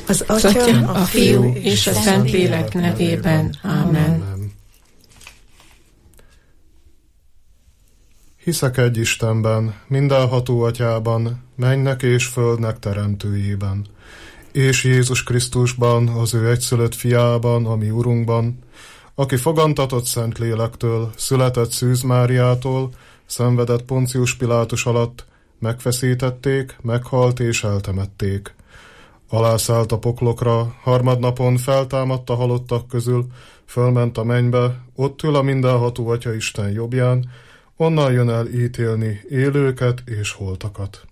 Az Atya, a Fiú és a Szentlélek nevében. Amen. Hiszek egy Istenben, mindenható Atyában, mennynek és földnek teremtőjében, és Jézus Krisztusban, az ő egyszülött fiában, a mi Urunkban, aki fogantatott Szentlélektől, született Szűz Máriától, szenvedett Poncius Pilátus alatt, megfeszítették, meghalt és eltemették. Alászállt a poklokra, harmadnapon feltámadt a halottak közül, fölment a mennybe, ott ül a mindenható Atya Isten jobbján, onnan jön el ítélni élőket és holtakat.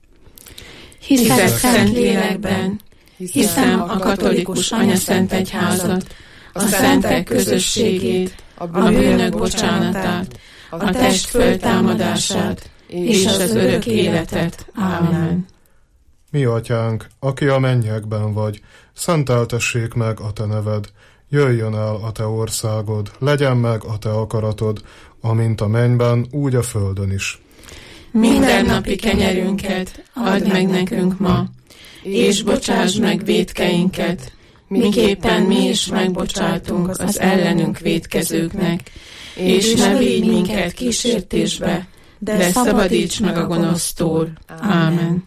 Hiszek Szentlélekben, hiszem a katolikus anyaszentegyházat, a szentek közösségét, a bűnök bocsánatát, a test föltámadását és az örök életet. Amen. Mi Atyánk, aki a mennyekben vagy, szenteltessék meg a te neved, jöjjön el a te országod, legyen meg a te akaratod, amint a mennyben, úgy a földön is. Mindennapi kenyerünket add meg nekünk ma, és bocsáss meg vétkeinket, miképpen mi is megbocsátunk az ellenünk vétkezőknek, és ne védj minket kísértésbe, de szabadíts meg a gonosztól. Ámen.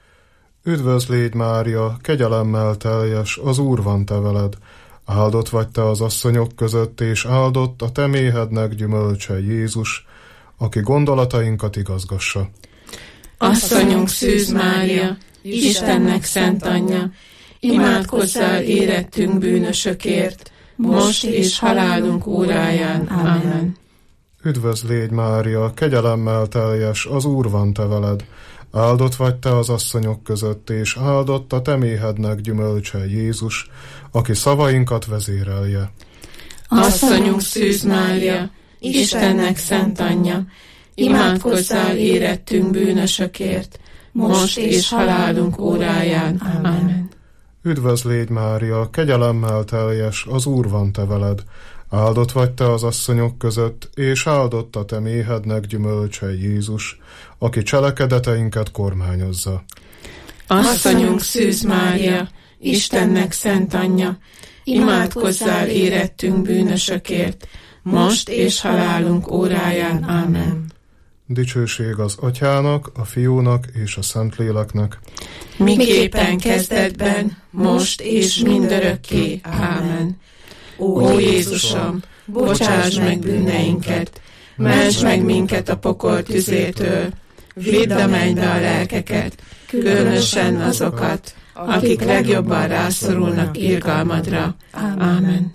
Üdvözl légy, Mária, kegyelemmel teljes, az Úr van te veled. Áldott vagy te az asszonyok között, és áldott a te méhednek gyümölcse, Jézus, aki gondolatainkat igazgassa. Asszonyunk Szűz Mária, Istennek szent anyja, imádkozzál érettünk bűnösökért, most és halálunk óráján. Amen. Üdvözl légy, Mária, kegyelemmel teljes, az Úr van te veled. Áldott vagy te az asszonyok között, és áldott a te méhednek gyümölcse, Jézus, aki szavainkat vezérelje. Asszonyunk Szűz Mária, Istennek szent anyja, imádkozzál érettünk bűnösökért, most és halálunk óráján. Amen. Üdvözl légy, Mária, kegyelemmel teljes, az Úr van te veled. Áldott vagy te az asszonyok között, és áldott a te méhednek gyümölcse, Jézus, aki cselekedeteinket kormányozza. Asszonyunk Szűz Mária, Istennek szent anyja, imádkozzál érettünk bűnösökért, most és halálunk óráján. Amen. Dicsőség az Atyának, a Fiúnak és a Szentléleknek. Miképpen kezdetben, most és mindörökké. Ámen. Ó Jézusom, bocsáss meg bűneinket, mentsd meg minket a pokol tüzétől, vidd a mennybe a lelkeket, különösen azokat, akik legjobban rászorulnak irgalmadra. Ámen.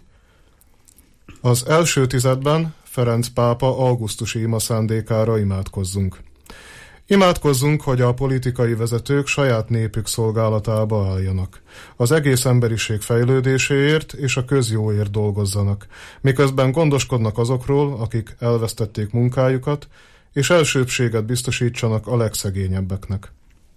Az első tizedben Ferenc pápa augusztusi ima szándékára imádkozzunk. Imádkozzunk, hogy a politikai vezetők saját népük szolgálatába álljanak. Az egész emberiség fejlődéséért és a közjóért dolgozzanak, miközben gondoskodnak azokról, akik elvesztették munkájukat, és elsőbbséget biztosítsanak a legszegényebbeknek.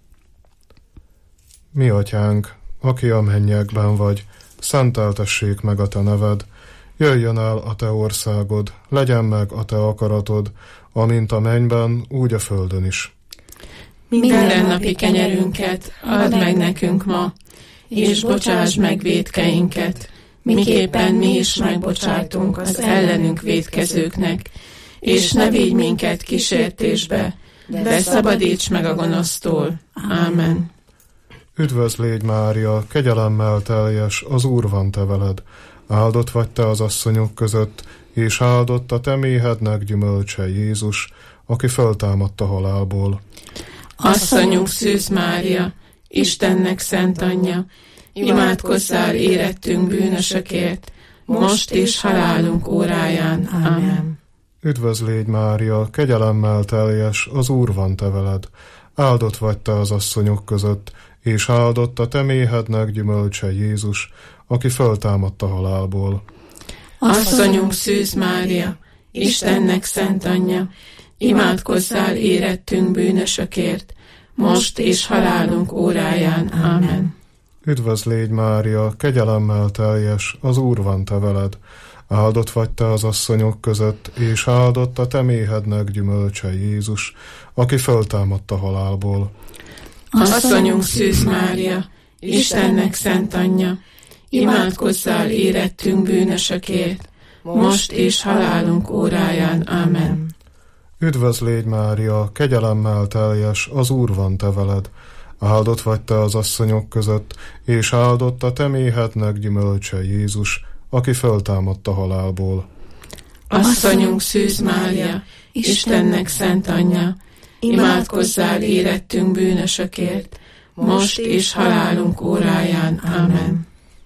Mi Atyánk, aki a mennyekben vagy, szenteltessék meg a te neved, jöjjön el a te országod, legyen meg a te akaratod, amint a mennyben, úgy a földön is. Mindennapi kenyerünket add meg nekünk ma, és bocsáss meg vétkeinket, miképpen mi is megbocsátunk az ellenünk vétkezőknek, és ne vigy minket kísértésbe, de szabadíts meg a gonosztól. Ámen. Üdvözl légy, Mária, kegyelemmel teljes, az Úr van te veled. Áldott vagy te az asszonyok között, és áldott a te méhednek gyümölcse, Jézus, aki föltámadt a halálból. Asszonyunk Szűz Mária, Istennek szent anyja, imádkozzál érettünk bűnösökért, most és halálunk óráján. Amen. Üdvözl légy, Mária, kegyelemmel teljes, az Úr van te veled. Áldott vagy te az asszonyok között, és áldott a te méhednek gyümölcse, Jézus, aki föltámadt a halálból. Asszonyunk Szűz Mária, Istennek szent anyja, imádkozzál érettünk bűnösökért, most és halálunk óráján. Amen. Üdvözl légy, Mária, kegyelemmel teljes, az Úr van te veled. Áldott vagy te az asszonyok között, és áldott a te méhednek gyümölcse, Jézus, aki föltámadt a halálból. Asszonyunk Szűz Mária, Istennek szent anyja, imádkozzál érettünk bűnösökért, most és halálunk óráján. Ámen. Üdvözl légy, Mária, kegyelemmel teljes, az Úr van te veled. Áldott vagy te az asszonyok között, és áldott a te méhednek gyümölcse, Jézus, aki föltámadt a halálból. Asszonyunk Szűz Mária, Istennek szent anyja, imádkozzál érettünk bűnösökért, most és halálunk óráján. Ámen.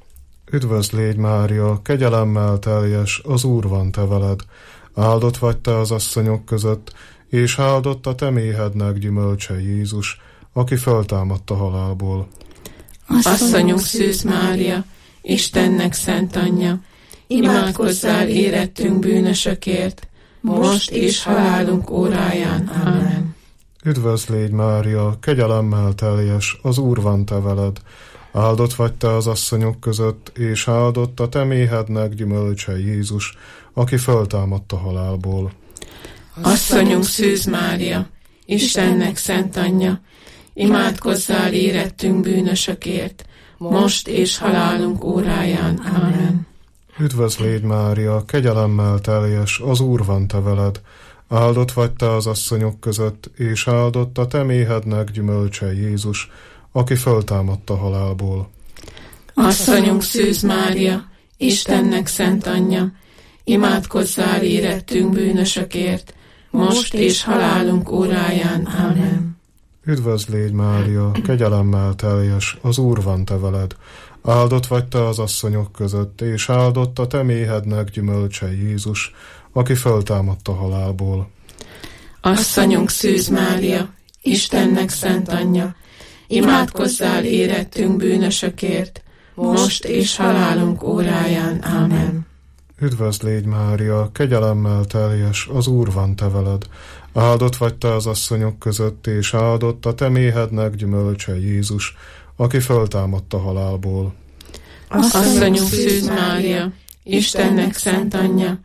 Üdvözl légy, Mária, kegyelemmel teljes, az Úr van te veled. Áldott vagy te az asszonyok között, és áldott a te méhednek gyümölcse, Jézus, aki föltámadt a halálból. Asszonyunk Szűz Mária, Istennek szent anyja, imádkozzál érettünk bűnösökért, most és halálunk óráján. Ámen. Üdvözl légy, Mária, kegyelemmel teljes, az Úr van te veled. Áldott vagy te az asszonyok között, és áldott a te méhednek gyümölcse, Jézus, aki föltámadt a halálból. Asszonyunk Szűz Mária, Istennek szent anyja, imádkozzál érettünk bűnösökért, most és halálunk óráján. Ámen. Üdvözl légy, Mária, kegyelemmel teljes, az Úr van te veled. Áldott vagy te az asszonyok között, és áldott a te méhednek gyümölcse, Jézus, aki föltámadt a halálból. Asszonyunk Szűz Mária, Istennek szent anyja, imádkozzál érettünk bűnösökért, most és halálunk óráján. Ámen. Üdvözl légy, Mária, kegyelemmel teljes, az Úr van te veled. Áldott vagy te az asszonyok között, és áldott a te méhednek gyümölcse, Jézus, aki föltámadt a halálból. Asszonyunk Szűz Mária, Istennek szent anyja, imádkozzál érettünk bűnösökért, most és halálunk óráján. Ámen. Üdvözl légy, Mária, kegyelemmel teljes, az Úr van te veled. Áldott vagy te az asszonyok között, és áldott a te méhednek gyümölcse, Jézus, aki föltámadt a halálból. Asszonyunk Szűz Mária, Istennek szent anyja,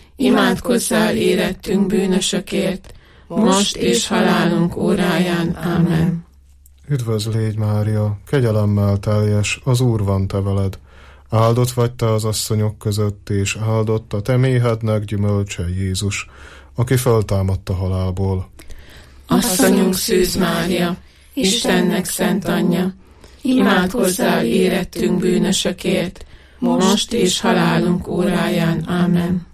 imádkozzál érettünk bűnösökért, most és halálunk óráján. Ámen. Üdvözl légy, Mária, kegyelemmel teljes, az Úr van te veled. Áldott vagy te az asszonyok között, és áldott a te méhednek gyümölcse, Jézus, aki föltámadt a halálból. Asszonyunk Szűz Mária, Istennek szent anyja, imádkozzál érettünk bűnösökért, most és halálunk óráján. Ámen.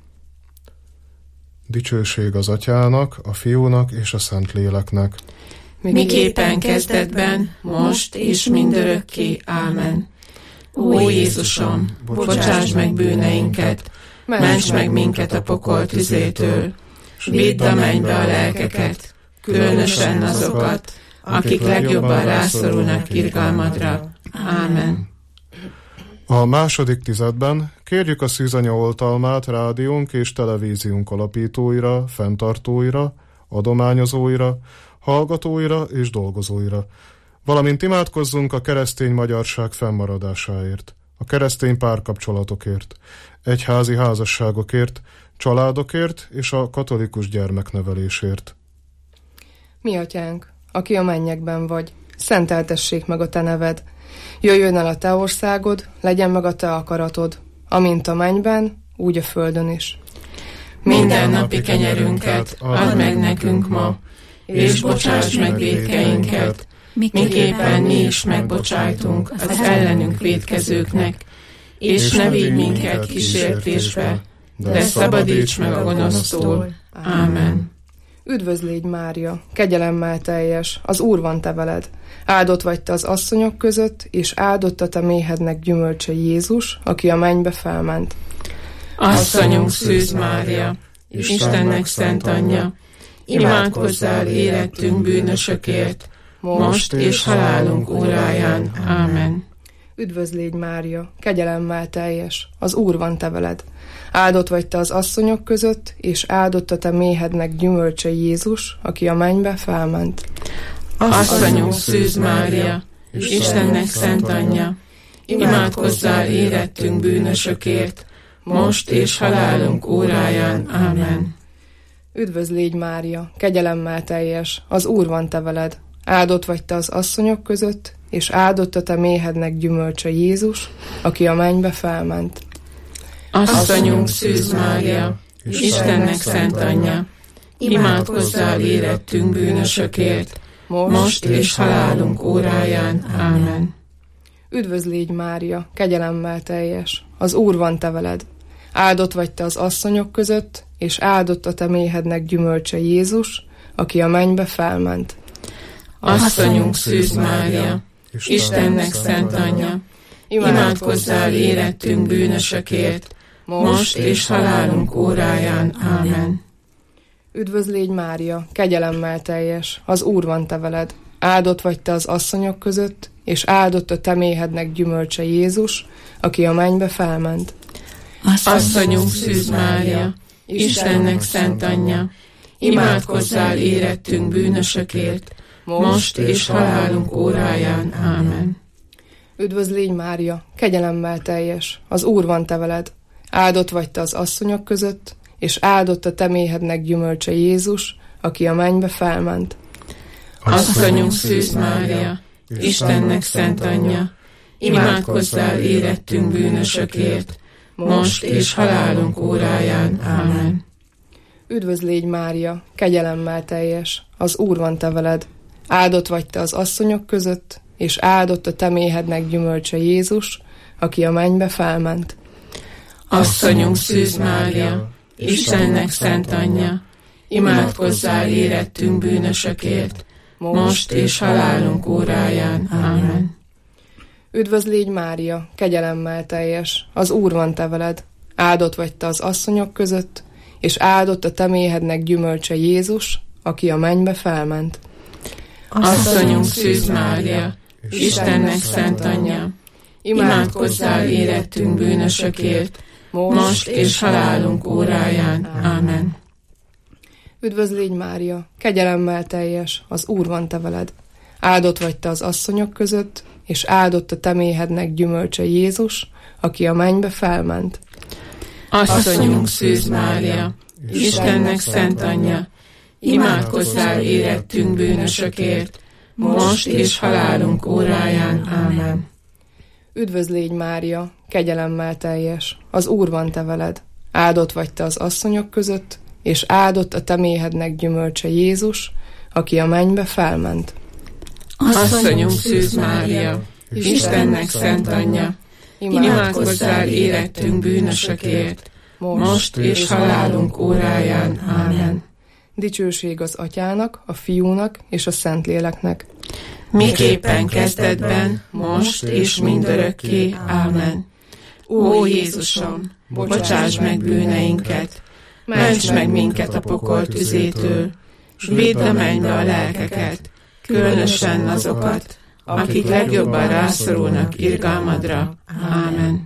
Dicsőség az Atyának, a Fiúnak és a Szentléleknek. Miképpen kezdetben, most és mindörökké. Ámen. Ó Jézusom, bocsáss meg bűneinket, ments meg minket a pokol tüzétől, s vidd a mennybe a lelkeket, különösen azokat, akik legjobban rászorulnak irgalmadra. Ámen. A második tizedben kérjük a Szűzanya oltalmát rádiónk és televíziónk alapítóira, fenntartóira, adományozóira, hallgatóira és dolgozóira, valamint imádkozzunk a keresztény magyarság fennmaradásáért, a keresztény párkapcsolatokért, egyházi házasságokért, családokért és a katolikus gyermeknevelésért. Mi atyánk, aki a mennyekben vagy, szenteltessék meg a te neved. Jöjjön el a te országod, legyen meg a te akaratod, amint a mennyben, úgy a földön is. Minden napi kenyerünket add meg nekünk ma, és bocsáss meg vétkeinket, miképpen mi is megbocsájtunk az ellenünk vétkezőknek, és ne vigy minket kísértésbe, de szabadíts meg a gonosztól. Ámen. Üdvözl légy, Mária, kegyelemmel teljes, az Úr van te veled. Áldott vagy te az asszonyok között, és áldott a te méhednek gyümölcse, Jézus, aki a mennybe felment. Asszonyunk Szűz Mária, Istennek szent anyja, imádkozzál érettünk bűnösökért, most és halálunk óráján. Ámen. Üdvözl légy, Mária, kegyelemmel teljes, az Úr van te veled. Áldott vagy te az asszonyok között, és áldott a te méhednek gyümölcse, Jézus, aki a mennybe felment. Asszonyunk Szűz Mária, Istennek szent anyja, imádkozzál érettünk bűnösökért, most és halálunk óráján. Ámen. Üdvözl légy, Mária, kegyelemmel teljes, az Úr van te veled. Áldott vagy te az asszonyok között, és áldott a te méhednek gyümölcse Jézus, aki a mennybe felment. Asszonyunk Szűz Mária, Istennek szent anyja, imádkozzál érettünk bűnösökért, most és halálunk óráján. Ámen. Üdvözlégy Mária, kegyelemmel teljes, az Úr van te veled. Áldott vagy te az asszonyok között, és áldott a te méhednek gyümölcse Jézus, aki a mennybe felment. Asszonyunk Szűz Mária, Istennek szent anyja, imádkozzál érettünk bűnösökért, most és halálunk óráján. Ámen. Üdvözlégy Mária, kegyelemmel teljes, az Úr van te veled. Áldott vagy te az asszonyok között, és áldott a te méhednek gyümölcse Jézus, aki a mennybe felment. Asszonyunk Szűz Mária, Istennek szent anyja, imádkozzál érettünk bűnösökért, most és halálunk óráján. Ámen. Üdvözlégy Mária, kegyelemmel teljes, az Úr van te veled. Áldott vagy te az asszonyok között, és áldott a te méhednek gyümölcse Jézus, aki a mennybe felment. Asszonyunk Szűz Mária, Istennek szent anyja, imádkozzál érettünk bűnösökért, most és halálunk óráján. Ámen. Üdvözlégy Mária, kegyelemmel teljes, az Úr van te veled. Áldott vagy te az asszonyok között, és áldott a te méhednek gyümölcse Jézus, aki a mennybe felment. Asszonyunk Szűz Mária, Istennek szent anyja, imádkozzál érettünk bűnösökért, most és halálunk óráján. Ámen. Üdvözlégy Mária, kegyelemmel teljes, az Úr van te veled. Áldott vagy te az asszonyok között, és áldott a te méhednek gyümölcse Jézus, aki a mennybe felment. Asszonyunk Szűz Mária, Istennek szent anyja, imádkozzál érettünk bűnösökért, most és halálunk óráján. Ámen. Üdvözlégy Mária, kegyelemmel teljes, az Úr van te veled. Áldott vagy te az asszonyok között, és áldott a te méhednek gyümölcse Jézus, aki a mennybe felment. Asszonyunk Szűz Mária, Istennek szent anyja, imádkozzál érettünk bűnösökért, most és halálunk óráján. Ámen. Üdvözlégy Mária, kegyelemmel teljes, az Úr van te veled. Áldott vagy te az asszonyok között, és áldott a te méhednek gyümölcse Jézus, aki a mennybe felment. Asszonyunk Szűz Mária, Istennek szent anyja, imádkozzál érettünk bűnösökért, most és halálunk óráján. Ámen. Dicsőség az Atyának, a Fiúnak és a Szentléleknek. Miképpen kezdetben, most és mindörökké. Ámen. Ó Jézusom, bocsáss meg bűneinket, ments meg minket a pokol tüzétől, s védd a mennybe a lelkeket, különösen azokat, akik legjobban rászorulnak irgalmadra. Ámen.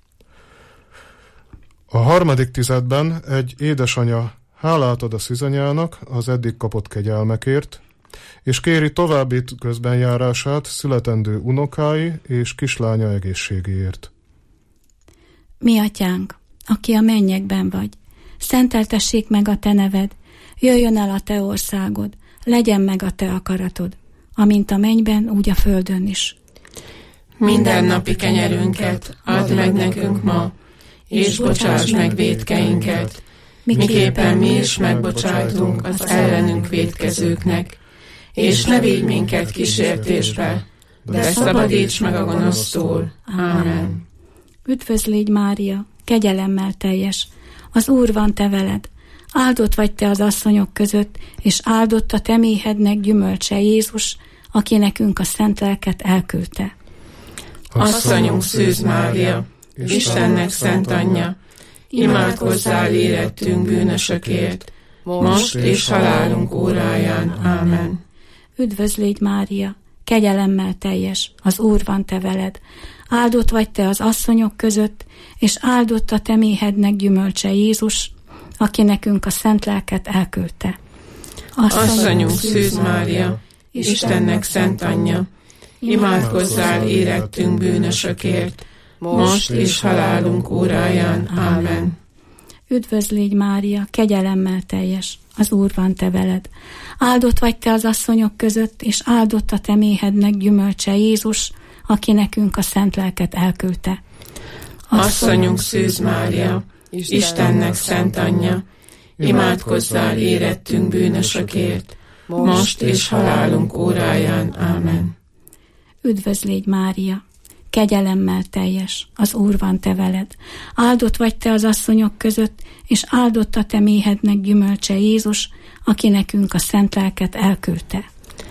A harmadik tizedben egy édesanya hálát ad a szűzanyának az eddig kapott kegyelmekért, és kéri további közbenjárását születendő unokái és kislánya egészségéért. Mi atyánk, aki a mennyekben vagy, szenteltessék meg a te neved, jöjjön el a te országod, legyen meg a te akaratod, amint a mennyben, úgy a földön is. Mindennapi kenyerünket add meg nekünk ma, és bocsáss meg vétkeinket, miképpen mi is megbocsájtunk az ellenünk vétkezőknek, és ne vigy minket kísértésbe, de szabadíts meg a gonosztól. Ámen. Üdvözlégy Mária, kegyelemmel teljes, az Úr van te veled. Áldott vagy te az asszonyok között, és áldott a te méhednek gyümölcse Jézus, aki nekünk a szent lelket elküldte. Asszonyunk Szűz Mária, Istennek szent anyja, imádkozzál érettünk bűnösökért, most és halálunk óráján. Ámen. Üdvözlégy Mária, kegyelemmel teljes, az Úr van te veled. Áldott vagy te az asszonyok között, és áldott a te méhednek gyümölcse Jézus, aki nekünk a szent lelket elküldte. Asszonyunk Szűz Mária, Istennek szent anyja, imádkozzál érettünk bűnösökért, most és halálunk óráján. Ámen. Üdvözl légy Mária, kegyelemmel teljes, az Úr van te veled. Áldott vagy te az asszonyok között, és áldott a te méhednek gyümölcse Jézus, aki nekünk a szent lelket elküldte. Asszonyunk Szűz Mária, Istennek szent anyja, imádkozzál érettünk bűnösökért, most és halálunk óráján. Ámen. Üdvözl légy Mária, kegyelemmel teljes, az Úr van te veled. Áldott vagy te az asszonyok között, és áldott a te méhednek gyümölcse Jézus, aki nekünk a szent lelket elküldte.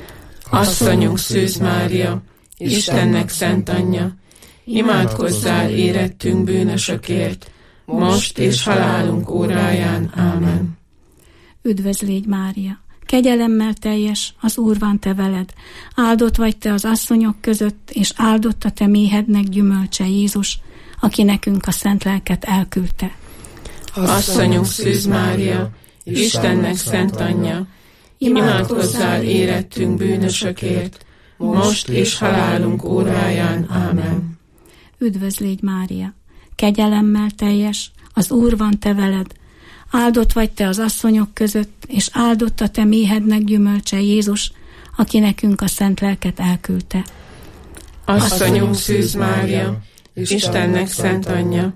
Asszonyunk Szűz Mária, Istennek szent anyja, imádkozzál érettünk bűnösökért, most és halálunk óráján. Ámen. Üdvözl légy Mária, kegyelemmel teljes, az Úr van te veled. Áldott vagy te az asszonyok között, és áldott a te méhednek gyümölcse Jézus, aki nekünk a szent lelket elküldte. Asszonyunk Szűz Mária, Istennek szent anyja, imádkozzál érettünk bűnösökért, most és halálunk óráján. Ámen. Üdvözl légy Mária, kegyelemmel teljes, az Úr van te veled. Áldott vagy te az asszonyok között, és áldott a te méhednek gyümölcse Jézus, aki nekünk a szent lelket elküldte. Asszonyunk Szűz Mária, Istennek szent anyja,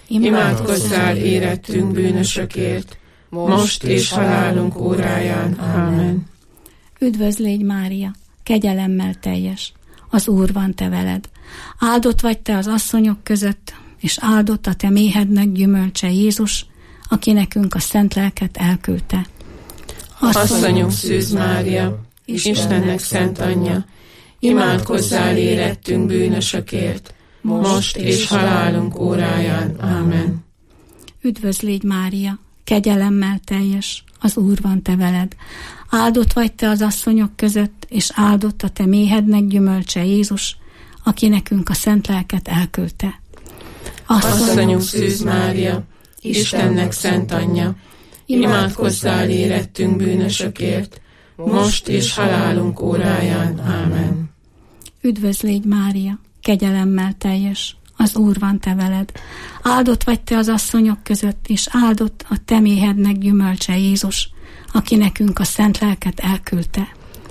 imádkozzál érettünk bűnösökért, most és halálunk óráján. Ámen. Üdvözl légy Mária, kegyelemmel teljes, az Úr van te veled. Áldott vagy te az asszonyok között, és áldott a te méhednek gyümölcse Jézus, aki nekünk a szent lelket elküldte. Asszonyunk Szűz Mária, Istennek szent anyja, imádkozzál érettünk bűnösökért, most és halálunk óráján. Ámen. Üdvözl légy Mária, kegyelemmel teljes, az Úr van te veled. Áldott vagy te az asszonyok között, és áldott a te méhednek gyümölcse Jézus, aki nekünk a szent lelket elküldte. Asszonyunk Szűz Mária, Istennek szent anyja, imádkozzál érettünk bűnösökért, most és halálunk óráján. Ámen. Üdvözl légy Mária, kegyelemmel teljes, az Úr van te veled. Áldott vagy te az asszonyok között, és áldott a te méhednek gyümölcse Jézus, aki nekünk a szent lelket elküldte.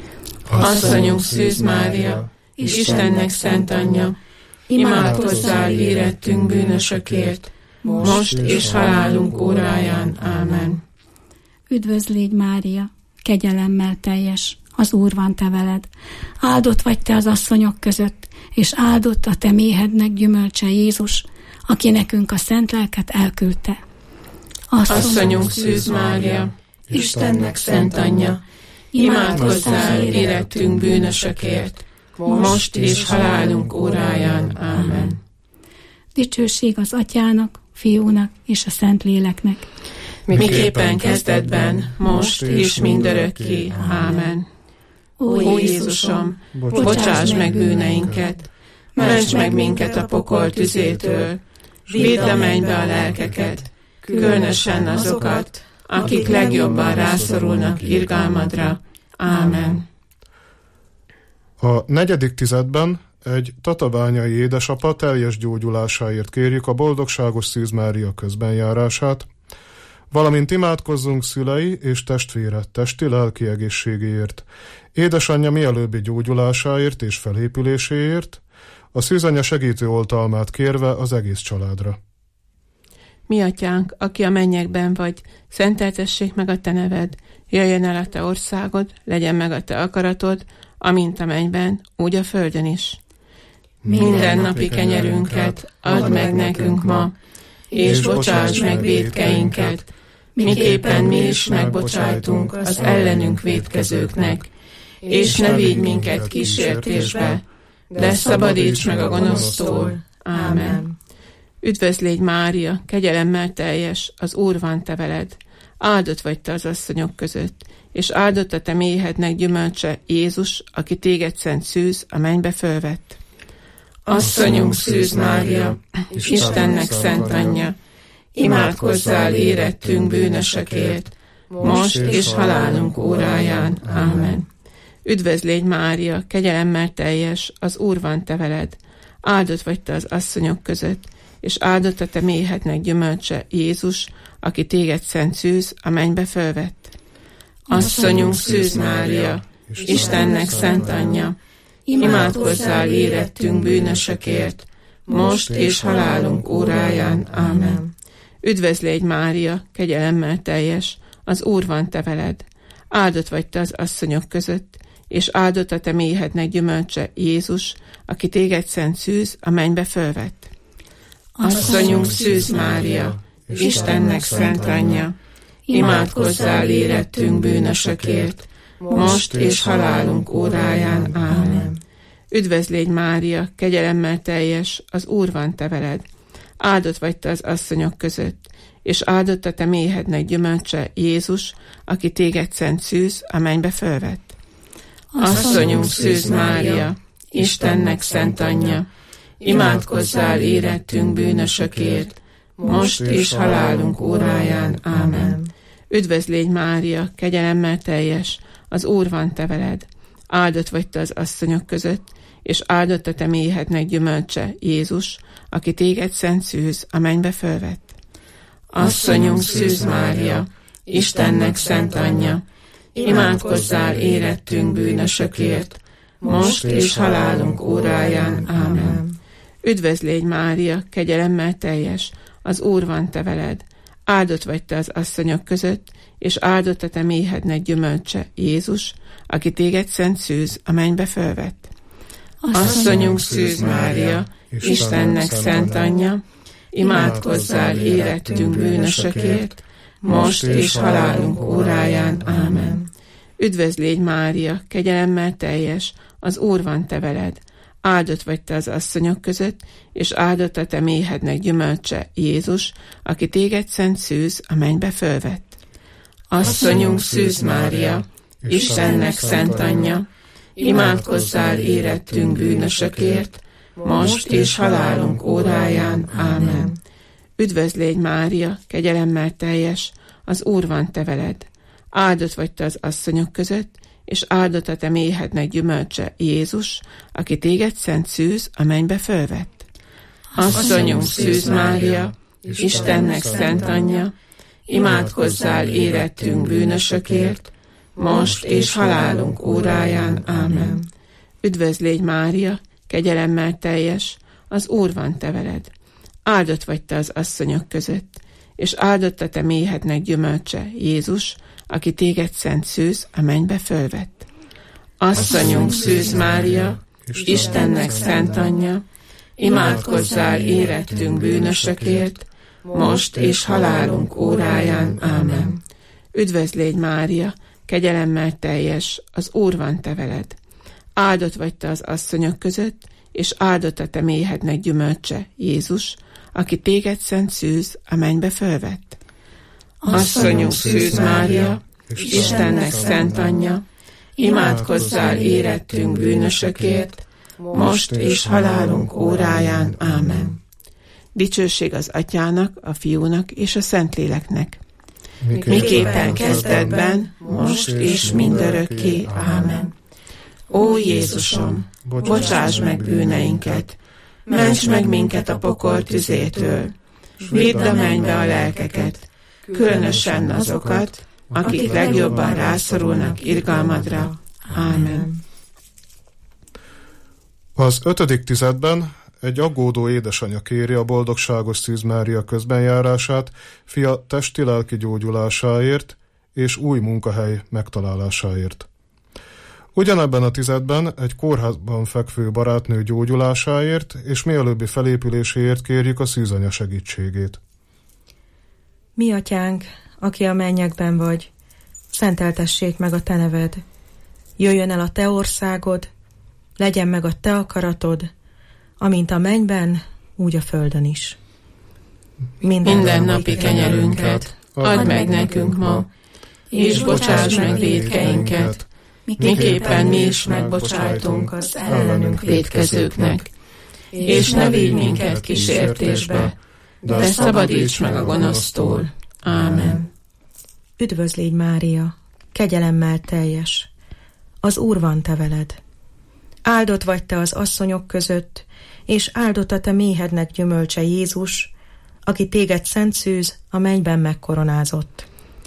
Asszonyunk Szűz Mária, Istennek szent anyja, imádkozzál érettünk bűnösökért, most és halálunk óráján. Ámen. Üdvözl légy Mária, kegyelemmel teljes, az Úr van te veled. Áldott vagy te az asszonyok között, és áldott a te méhednek gyümölcse Jézus, aki nekünk a szent lelket elküldte. Asszonyunk Szűz Mária, Istennek szent anyja, imádkozzál érettünk bűnösökért, most és halálunk óráján. Ámen. Dicsőség az Atyának, Fiúnak és a Szentléleknek. Miképpen kezdetben, most és mindörökké. Ámen. Ó Jézusom, bocsáss meg bűneinket, ments meg minket a pokol tüzétől, vidd a mennybe a lelkeket, különösen azokat, akik legjobban rászorulnak irgalmadra. Ámen. A negyedik tizedben egy tatabányai édesapa teljes gyógyulásáért kérjük a boldogságos Szűz Mária közbenjárását, valamint imádkozzunk szülei és testvére testi-lelki egészségéért, édesanyja mielőbbi gyógyulásáért és felépüléséért, a szűzanya segítő oltalmát kérve az egész családra. Mi atyánk, aki a mennyekben vagy, szenteltessék meg a te neved, jöjjön el a te országod, legyen meg a te akaratod, amint a mennyben, úgy a földön is. Minden napi kenyerünket add meg nekünk ma, és bocsáss meg vétkeinket, miképpen mi is megbocsájtunk az ellenünk vétkezőknek, és ne vigy minket kísértésbe, de szabadíts meg a gonosztól. Ámen. Üdvözl légy Mária, kegyelemmel teljes, az Úr van te veled. Áldott vagy te az asszonyok között, és áldott a te méhednek gyümölcse Jézus, aki téged szent szűz a mennybe fölvett. Asszonyunk Szűz Mária, Istennek szent anyja, imádkozzál érettünk bűnösökért, most és halálunk óráján. Ámen. Üdvözl légy Mária, kegyelemmel teljes, az Úr van te veled. Áldott vagy te az asszonyok között, és áldott a te méhednek gyümölcse Jézus, aki téged szent szűz a mennybe fölvett. Asszonyunk Szűz Mária, Istennek szent anyja, imádkozzál érettünk bűnösökért, most és halálunk óráján. Ámen. Üdvözlégy Mária, kegyelemmel teljes, az Úr van te veled. Áldott vagy te az asszonyok között, és áldott a te méhednek gyümölcse, Jézus, aki téged szent szűz a mennybe fölvett. Asszonyunk Szűz Mária, Istennek szent anyja, imádkozzál érettünk bűnösökért, most és halálunk óráján. Ámen. Üdvözlégy Mária, kegyelemmel teljes, az Úr van te veled. Áldott vagy te az asszonyok között, és áldott a te méhednek gyümölcse, Jézus, aki téged szent szűz a mennybe fölvett. Asszonyunk Szűz Mária, Istennek szent anyja, imádkozzál érettünk bűnösökért, most és halálunk óráján. Ámen. Üdvözlégy Mária, kegyelemmel teljes, az Úr van te veled. Áldott vagy te az asszonyok között, és áldott a te méhednek gyümölcse, Jézus, aki téged szent szűz a mennybe fölvett. Asszonyunk Szűz Mária, Istennek szent anyja, imádkozzál érettünk bűnösökért, most és halálunk óráján. Ámen. Üdvözlégy Mária, kegyelemmel teljes, az Úr van te veled. Áldott vagy te az asszonyok között, és áldott a te méhednek gyümölcse, Jézus, aki téged szent szűz a mennybe fölvett. Asszonyunk Szűz Mária, Istennek szent anyja, imádkozzál érettünk bűnösökért, most és halálunk óráján. Ámen. Üdvözlégy Mária, kegyelemmel teljes, az Úr van te veled. Áldott vagy te az asszonyok között, és áldott a te méhednek gyümölcse, Jézus, aki téged szent szűz a mennybe fölvett. Asszonyunk Szűz Mária, Istennek szent anyja, imádkozzál érettünk bűnösökért, most és halálunk óráján. Ámen. Üdvözlégy Mária, kegyelemmel teljes, az Úr van te veled. Áldott vagy te az asszonyok között, és áldott a te méhednek gyümölcse, Jézus, aki téged szent szűz a mennybe fölvett. Asszonyunk Szűz Mária, Istennek szent anyja, imádkozzál érettünk bűnösökért, most és halálunk óráján. Ámen. Üdvözlégy Mária, kegyelemmel teljes, az Úr van te veled. Áldott vagy te az asszonyok között, és áldott a te méhednek gyümölcse, Jézus, aki téged szent szűz a mennybe fölvett. Asszonyunk Szűz Mária, Istennek szent anyja, imádkozzál érettünk bűnösökért, most és halálunk óráján. Ámen. Üdvözlégy Mária, kegyelemmel teljes, az Úr van te veled. Áldott vagy te az asszonyok között, és áldott a te méhednek gyümölcse, Jézus, aki téged szent szűz a mennybe fölvett. Asszonyunk Szűz Mária, Istennek szent anyja, imádkozzál érettünk bűnösökért, most és halálunk óráján. Ámen. Dicsőség az Atyának, a Fiúnak és a Szentléleknek. Miképpen kezdetben, most és mindörökké. Ámen. Ó Jézusom, bocsáss meg bűneinket, ments meg minket a pokol tüzétől, vidd a mennybe a lelkeket, különösen azokat, akik legjobban rászorulnak irgalmadra. Ámen. Az 5. tizedben egy aggódó édesanyja kéri a boldogságos Szűz Mária közbenjárását fia testi-lelki gyógyulásáért és új munkahely megtalálásáért. Ugyanebben a tizedben egy kórházban fekvő barátnő gyógyulásáért és mielőbbi felépüléséért kérjük a szűzanya segítségét. Mi atyánk, aki a mennyekben vagy, szenteltessék meg a te neved. Jöjjön el a te országod, legyen meg a te akaratod, amint a mennyben, úgy a földön is. Minden napi kenyerünket add meg nekünk ma, és bocsáss meg vétkeinket, miképpen mi is megbocsájtunk az ellenünk vétkezőknek. És ne vigy minket kísértésbe, de szabadíts meg a gonosztól. Ámen. Üdvözlégy Mária, kegyelemmel teljes, az Úr van te veled. Áldott vagy te az asszonyok között, és áldott a te méhednek gyümölcse, Jézus, aki téged szent szűz, a mennyben megkoronázott.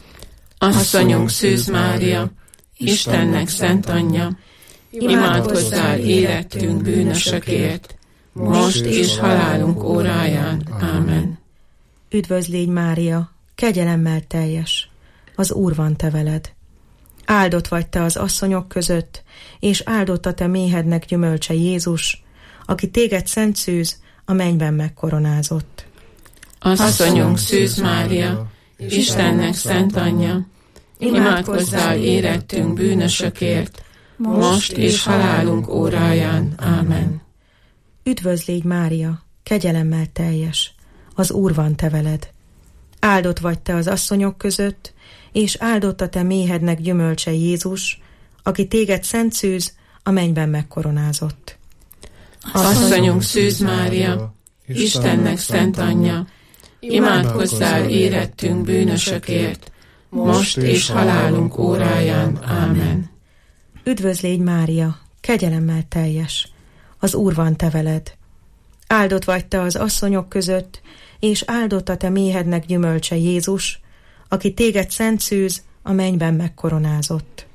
Asszonyunk Szűz Mária, Istennek szent anyja, imádkozzál érettünk bűnösökért, most és halálunk óráján. Ámen. Üdvözl légy, Mária, kegyelemmel teljes, az Úr van te veled. Áldott vagy te az asszonyok között, és áldott a te méhednek gyümölcse Jézus, aki téged szent szűz, a mennyben megkoronázott. Asszonyunk Szűz Mária, Istennek szent anyja, imádkozzál érettünk bűnösökért, most és halálunk óráján. Ámen. Üdvözl légy, Mária, kegyelemmel teljes, az Úr van te veled. Áldott vagy te az asszonyok között, és áldott a te méhednek gyümölcse Jézus, aki téged szent szűz, a mennyben megkoronázott. Asszonyunk Szűz Mária, Istennek szent anyja, imádkozzál érettünk bűnösökért, most és halálunk óráján. Ámen. Üdvözl légy, Mária, kegyelemmel teljes, az Úr van te veled. Áldott vagy te az asszonyok között, és áldott a te méhednek gyümölcse Jézus, aki téged szent szűz, a mennyben megkoronázott.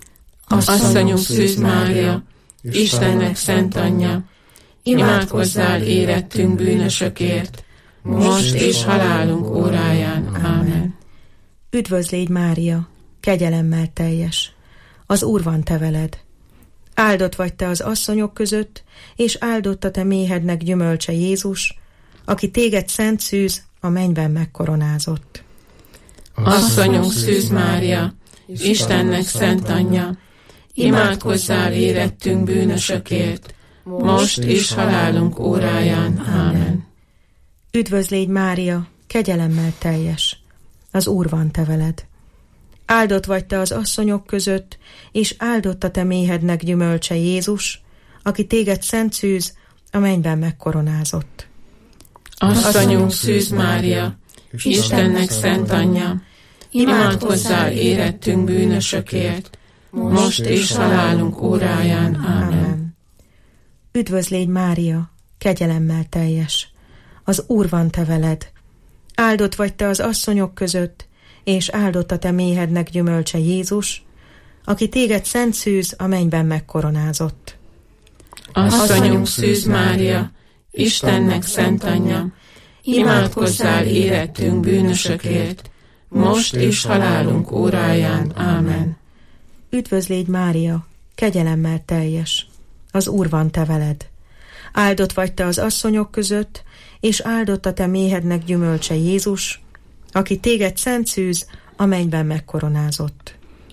Asszonyunk Szűz Mária, Istennek szent anyja, imádkozzál érettünk bűnösökért, most és halálunk óráján. Ámen. Üdvözl légy, Mária, kegyelemmel teljes, az Úr van te veled. Áldott vagy te az asszonyok között, és áldott a te méhednek gyümölcse Jézus, aki téged szent szűz, a mennyben megkoronázott. Asszonyunk Szűz Mária, Istennek szent anyja, imádkozzál érettünk bűnösökért, most és halálunk óráján. Ámen. Üdvözl légy, Mária, kegyelemmel teljes, az Úr van te veled. Áldott vagy te az asszonyok között, és áldott a te méhednek gyümölcse Jézus, aki téged szent szűz, a mennyben megkoronázott. Asszonyunk Szűz Mária, Istennek szent anyja, imádkozzál érettünk bűnösökért, most és halálunk óráján. Ámen. Üdvözl légy, Mária, kegyelemmel teljes, az Úr van te veled. Áldott vagy te az asszonyok között, és áldott a te méhednek gyümölcse Jézus, aki téged szent szűz, a mennyben megkoronázott. Asszonyunk Szűz Mária, Istennek szent anyja, imádkozzál érettünk bűnösökért, most és halálunk óráján. Ámen. Üdvözl légy, Mária, kegyelemmel teljes, az Úr van te veled. Áldott vagy te az asszonyok között, és áldott a te méhednek gyümölcse Jézus, aki téged szent szűz, a mennyben megkoronázott.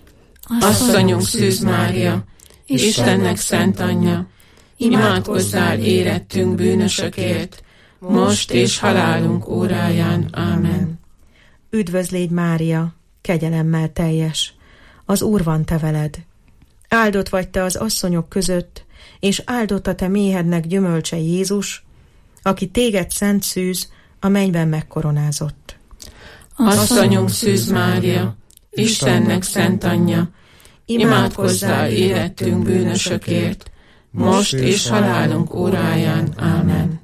Asszonyunk Szűz Mária, Istennek szent anyja, imádkozzál érettünk bűnösökért, most és halálunk óráján. Ámen. Üdvözl légy, Mária, kegyelemmel teljes, az Úr van te veled. Áldott vagy te az asszonyok között, és áldott a te méhednek gyümölcse Jézus, aki téged szent szűz, a mennyben megkoronázott. Asszonyunk Szűz Mária, Istennek szent anyja, imádkozzál érettünk bűnösökért, most és halálunk óráján. Ámen.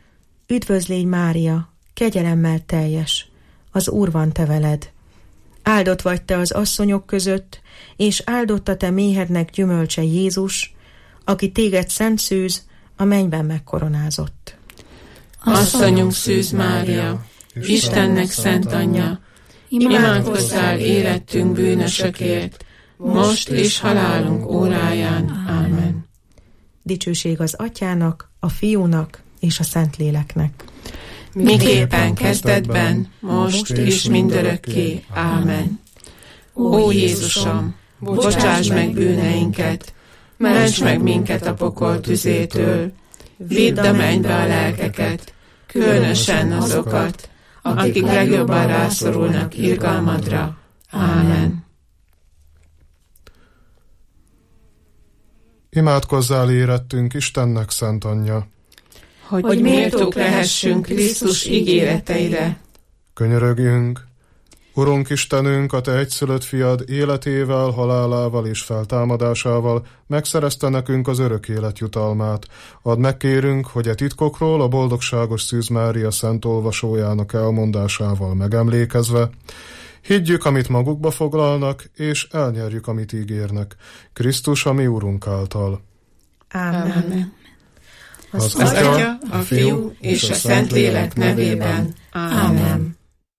Üdvözl légy, Mária, kegyelemmel teljes, az Úr van te veled. Áldott vagy te az asszonyok között, és áldott a te méhednek gyümölcse Jézus, aki téged szent szűz, a mennyben megkoronázott. Asszonyunk Szűz Mária, Istennek szent anyja, imádkozzál érettünk bűnösökért, most és halálunk óráján. Ámen. Dicsőség az Atyának, a Fiúnak és a Szentléleknek. Miképpen kezdetben, most és mindörökké. Ámen. Ó Jézusom, bocsáss meg bűneinket, ments meg minket a pokol tüzétől, vidd a mennybe a lelkeket, különösen azokat, akik legjobban rászorulnak irgalmadra. Ámen. Imádkozzál érettünk Istennek szent anyja, hogy méltók lehessünk Krisztus ígéreteire. Könyörögjünk. Urunk Istenünk, a Te egyszülött fiad életével, halálával és feltámadásával megszerezte nekünk az örök élet jutalmát. Add meg, kérünk, hogy e titkokról a boldogságos Szűz Mária szent olvasójának elmondásával megemlékezve, higgyük, amit magukba foglalnak, és elnyerjük, amit ígérnek. Krisztus, a mi Urunk által. Ámen. Az Atya, a Fiú és a Szentlélek nevében. Ámen.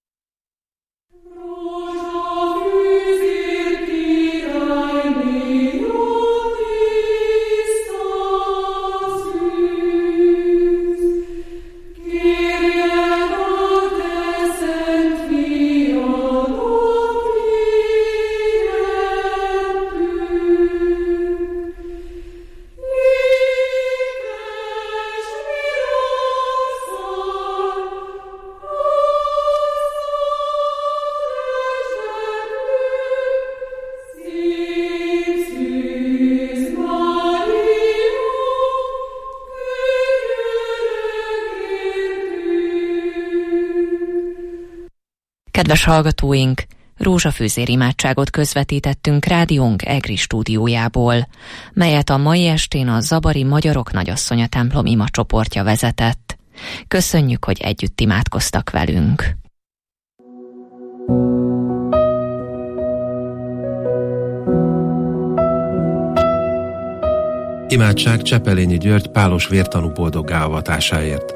Kedves hallgatóink, rózsafűzér imádságot közvetítettünk rádiónk EGRI stúdiójából, melyet a mai estén a Zabari Magyarok Nagyasszonya templom imacsoportja vezetett. Köszönjük, hogy együtt imádkoztak velünk. Imádság Csepelényi György pálos vértanú boldoggá avatásáért.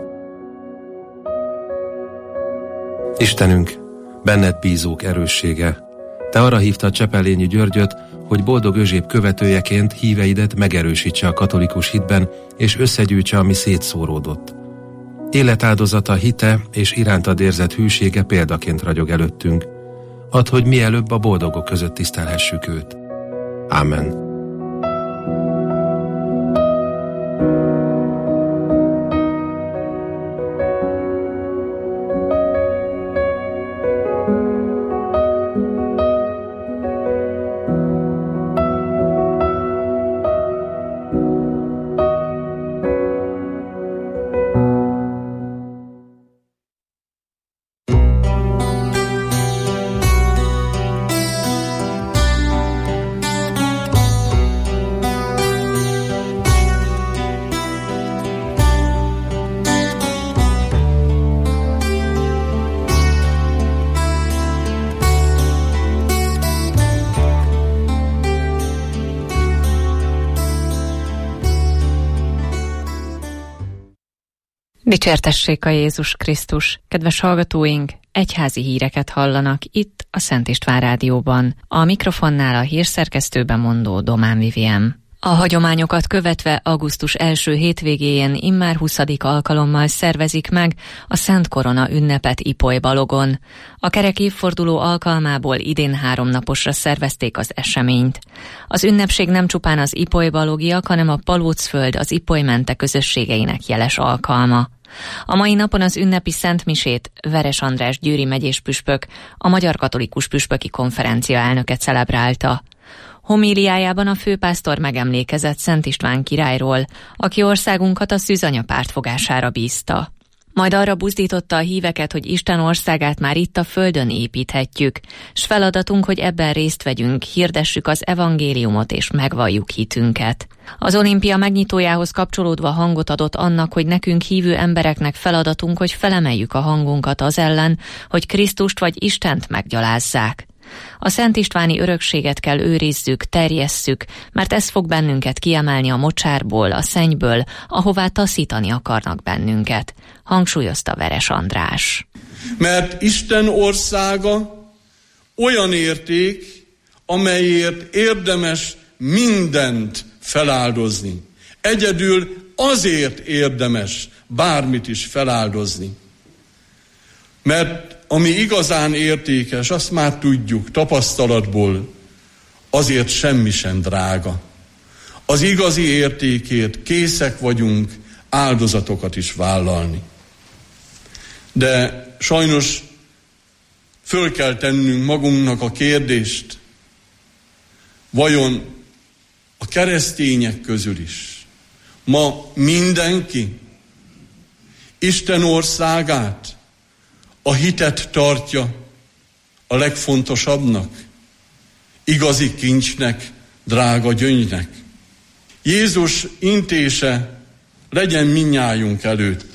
Istenünk, benned bízók erőssége, Te arra hívtad Csepelényi Györgyöt, hogy boldog Özséb követőjeként híveidet megerősítse a katolikus hitben, és összegyűjtse, ami szétszóródott. Életáldozata, hite és irántad érzett hűsége példaként ragyog előttünk. Add, hogy mielőbb a boldogok között tisztelhessük őt. Ámen. Dicsértessék a Jézus Krisztus! Kedves hallgatóink, egyházi híreket hallanak itt a Szent István Rádióban. A mikrofonnál a hírszerkesztőben mondó Domán Vivien. A hagyományokat követve augusztus első hétvégéjén immár 20. alkalommal szervezik meg a Szent Korona ünnepet Ipoly-Balogon. A kerek évforduló alkalmából idén 3 naposra szervezték az eseményt. Az ünnepség nem csupán az ipoly-balogiak, hanem a Palócföld, az Ipoly-mente közösségeinek jeles alkalma. A mai napon az ünnepi szentmisét Veres András győri megyés püspök, a Magyar Katolikus Püspöki Konferencia elnöke celebrálta. Homíliájában a főpásztor megemlékezett Szent István királyról, aki országunkat a szűzanya pártfogására bízta. Majd arra buzdította a híveket, hogy Isten országát már itt a földön építhetjük, s feladatunk, hogy ebben részt vegyünk, hirdessük az evangéliumot és megvalljuk hitünket. Az olimpia megnyitójához kapcsolódva hangot adott annak, hogy nekünk hívő embereknek feladatunk, hogy felemeljük a hangunkat az ellen, hogy Krisztust vagy Istent meggyalázzák. A Szent Istváni örökséget kell őrizzük, terjesszük, mert ez fog bennünket kiemelni a mocsárból, a szennyből, ahová taszítani akarnak bennünket, hangsúlyozta Veres András. Mert Isten országa olyan érték, amelyért érdemes mindent feláldozni. Egyedül azért érdemes bármit is feláldozni. Mert ami igazán értékes, azt már tudjuk tapasztalatból, azért semmi sem drága. Az igazi értékért készek vagyunk áldozatokat is vállalni. De sajnos föl kell tennünk magunknak a kérdést, vajon a keresztények közül is ma mindenki Isten országát, a hitet tartja a legfontosabbnak, igazi kincsnek, drága gyöngynek. Jézus intése legyen mindnyájunk előtt.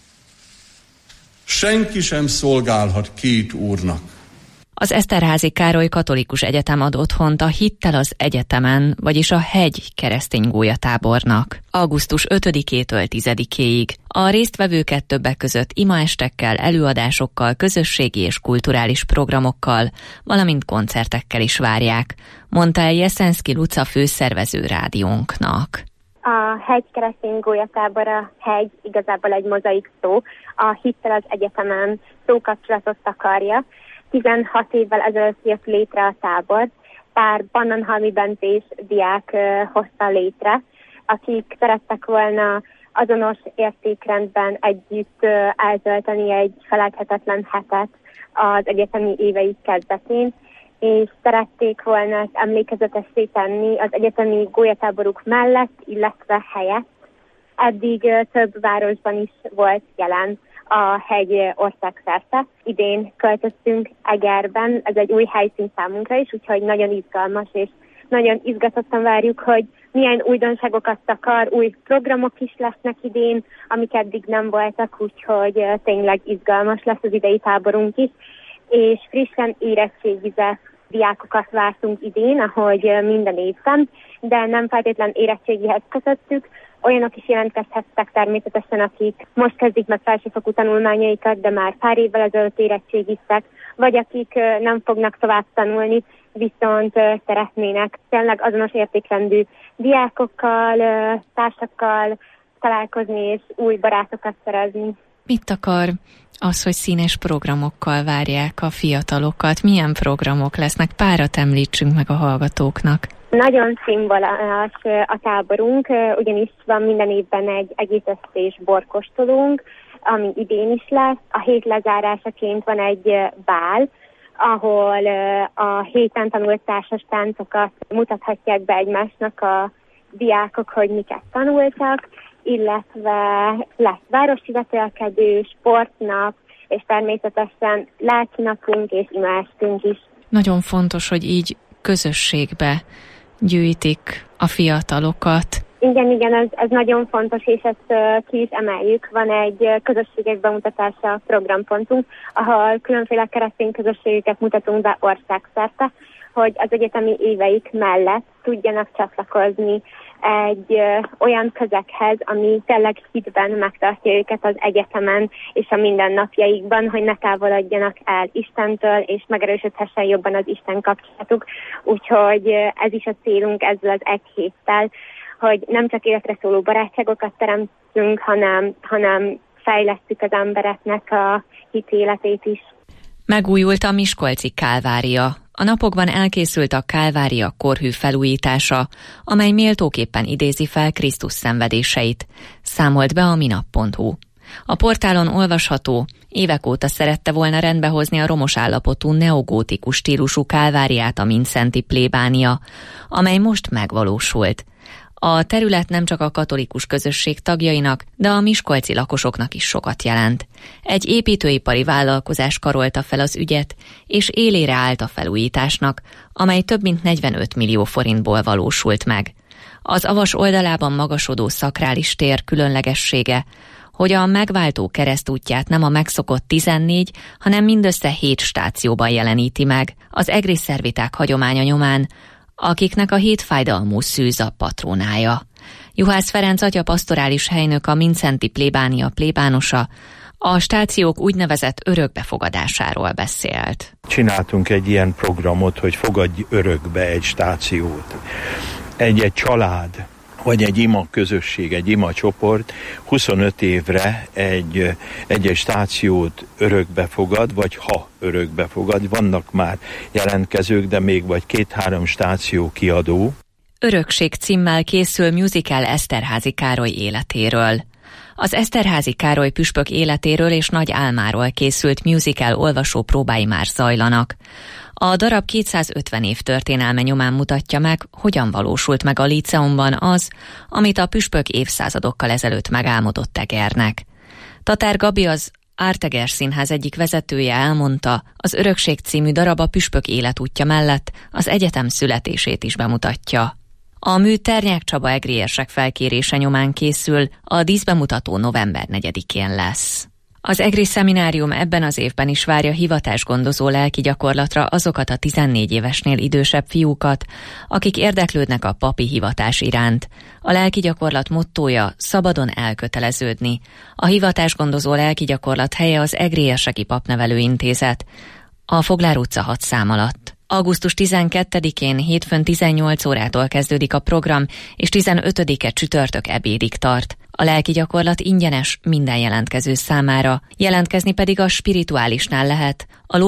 Senki sem szolgálhat két úrnak. Az Eszterházy Károly Katolikus Egyetem ad otthont a Hittel az Egyetemen, vagyis a Hegy keresztény gólyatábornak. Augusztus 5-től 10-ig. A résztvevőket többek között imaestekkel, előadásokkal, közösségi és kulturális programokkal, valamint koncertekkel is várják, mondta el Jeszenszky Luca főszervező rádiónknak. A Hegy keresztény gólyatábor, a hegy igazából egy mozaik szó, a Hittel az Egyetemen szókapcsolatot takarja. 16 évvel ezelőtt jött létre a tábor, pár Bannanhalmi Bencés diák hozta létre, akik szerettek volna azonos értékrendben együtt eltölteni egy feledhetetlen hetet az egyetemi éveik kezdetén, és szerették volna ezt emlékezetessé tenni az egyetemi gólyatáboruk mellett, illetve helyett. Eddig több városban is volt jelen a hegy országszerte. Idén költöztünk Egerben, ez egy új helyszín számunkra is, úgyhogy nagyon izgalmas, és nagyon izgatottan várjuk, hogy milyen újdonságokat takar, új programok is lesznek idén, amik eddig nem voltak, úgyhogy tényleg izgalmas lesz az idei táborunk is, és frissen érettségizett diákokat vártunk idén, ahogy minden évben, de nem feltétlen érettségihez kötöttük. Olyanok is jelentkezhettek természetesen, akik most kezdik meg felsőfokú tanulmányaikat, de már pár évvel ezelőtt érettségiztek, vagy akik nem fognak tovább tanulni, viszont szeretnének tényleg azonos értékrendű diákokkal, társakkal találkozni és új barátokat szerezni. Mit akar az, hogy színes programokkal várják a fiatalokat? Milyen programok lesznek? Párat említsünk meg a hallgatóknak. Nagyon színvonalas a táborunk, ugyanis van minden évben egy egész estés borkóstolónk, ami idén is lesz. A hét lezárásaként van egy bál, ahol a héten tanult társas táncokat mutathatják be egymásnak a diákok, hogy miket tanultak, illetve lesz városi vetélkedő, sportnap, és természetesen lelkinapunk és imástünk is. Nagyon fontos, hogy így közösségbe gyűjtik a fiatalokat. Igen, ez nagyon fontos, és ezt ki is emeljük. Van egy közösségek bemutatása programpontunk, ahol különféle keresztény közösségeket mutatunk be országszerte, hogy az egyetemi éveik mellett tudjanak csatlakozni egy olyan közeghez, ami tényleg hitben megtartja őket az egyetemen és a mindennapjaikban, hogy ne távolodjanak el Istentől, és megerősödhessen jobban az Isten kapcsolatuk. Úgyhogy ez is a célunk ezzel az egy héttel, hogy nem csak életre szóló barátságokat teremtünk, hanem fejlesztjük az embereknek a hitéletét is. Megújult a miskolci Kálvária. A napokban elkészült a Kálvária korhű felújítása, amely méltóképpen idézi fel Krisztus szenvedéseit, számolt be a minap.hu. A portálon olvasható, évek óta szerette volna rendbehozni a romos állapotú neogótikus stílusú Kálváriát a Mindszenty plébánia, amely most megvalósult. A terület nem csak a katolikus közösség tagjainak, de a miskolci lakosoknak is sokat jelent. Egy építőipari vállalkozás karolta fel az ügyet, és élére állt a felújításnak, amely több mint 45 millió forintból valósult meg. Az Avas oldalában magasodó szakrális tér különlegessége, hogy a megváltó keresztútját nem a megszokott 14, hanem mindössze 7 stációban jeleníti meg, az egri szerviták hagyománya nyomán, akiknek a hétfájdalmú szűz a patrónája. Juhász Ferenc atya pastorális helynök, a Mindszenty plébánia plébánosa, a stációk úgynevezett örökbefogadásáról beszélt. Csináltunk egy ilyen programot, hogy fogadj örökbe egy stációt. Egy család, vagy egy ima közösség, egy ima csoport 25 évre egy stációt örökbe fogad, vagy ha örökbe fogad. Vannak már jelentkezők, de még vagy 2-3 stáció kiadó. Örökség címmel készül musical Eszterházy Károly életéről. Az Eszterházy Károly püspök életéről és nagy álmáról készült musical olvasó próbái már zajlanak. A darab 250 év történelme nyomán mutatja meg, hogyan valósult meg a líceumban az, amit a püspök évszázadokkal ezelőtt megálmodott Egernek. Tatár Gabi, az Árteger Színház egyik vezetője elmondta, az Örökség című darab a püspök életútja mellett az egyetem születését is bemutatja. A mű Ternyák Csaba egri érsek felkérése nyomán készül, a díszbemutató november 4-én lesz. Az egri szeminárium ebben az évben is várja hivatásgondozó lelki gyakorlatra azokat a 14 évesnél idősebb fiúkat, akik érdeklődnek a papi hivatás iránt. A lelki gyakorlat mottója szabadon elköteleződni. A hivatásgondozó lelki gyakorlat helye az Egri Érseki Papnevelő Intézet, a Foglár utca 6 szám alatt. Augusztus 12-én hétfőn 18 órától kezdődik a program, és 15-e csütörtök ebédig tart. A lelki gyakorlat ingyenes minden jelentkező számára, jelentkezni pedig a Spirituálisnál lehet, a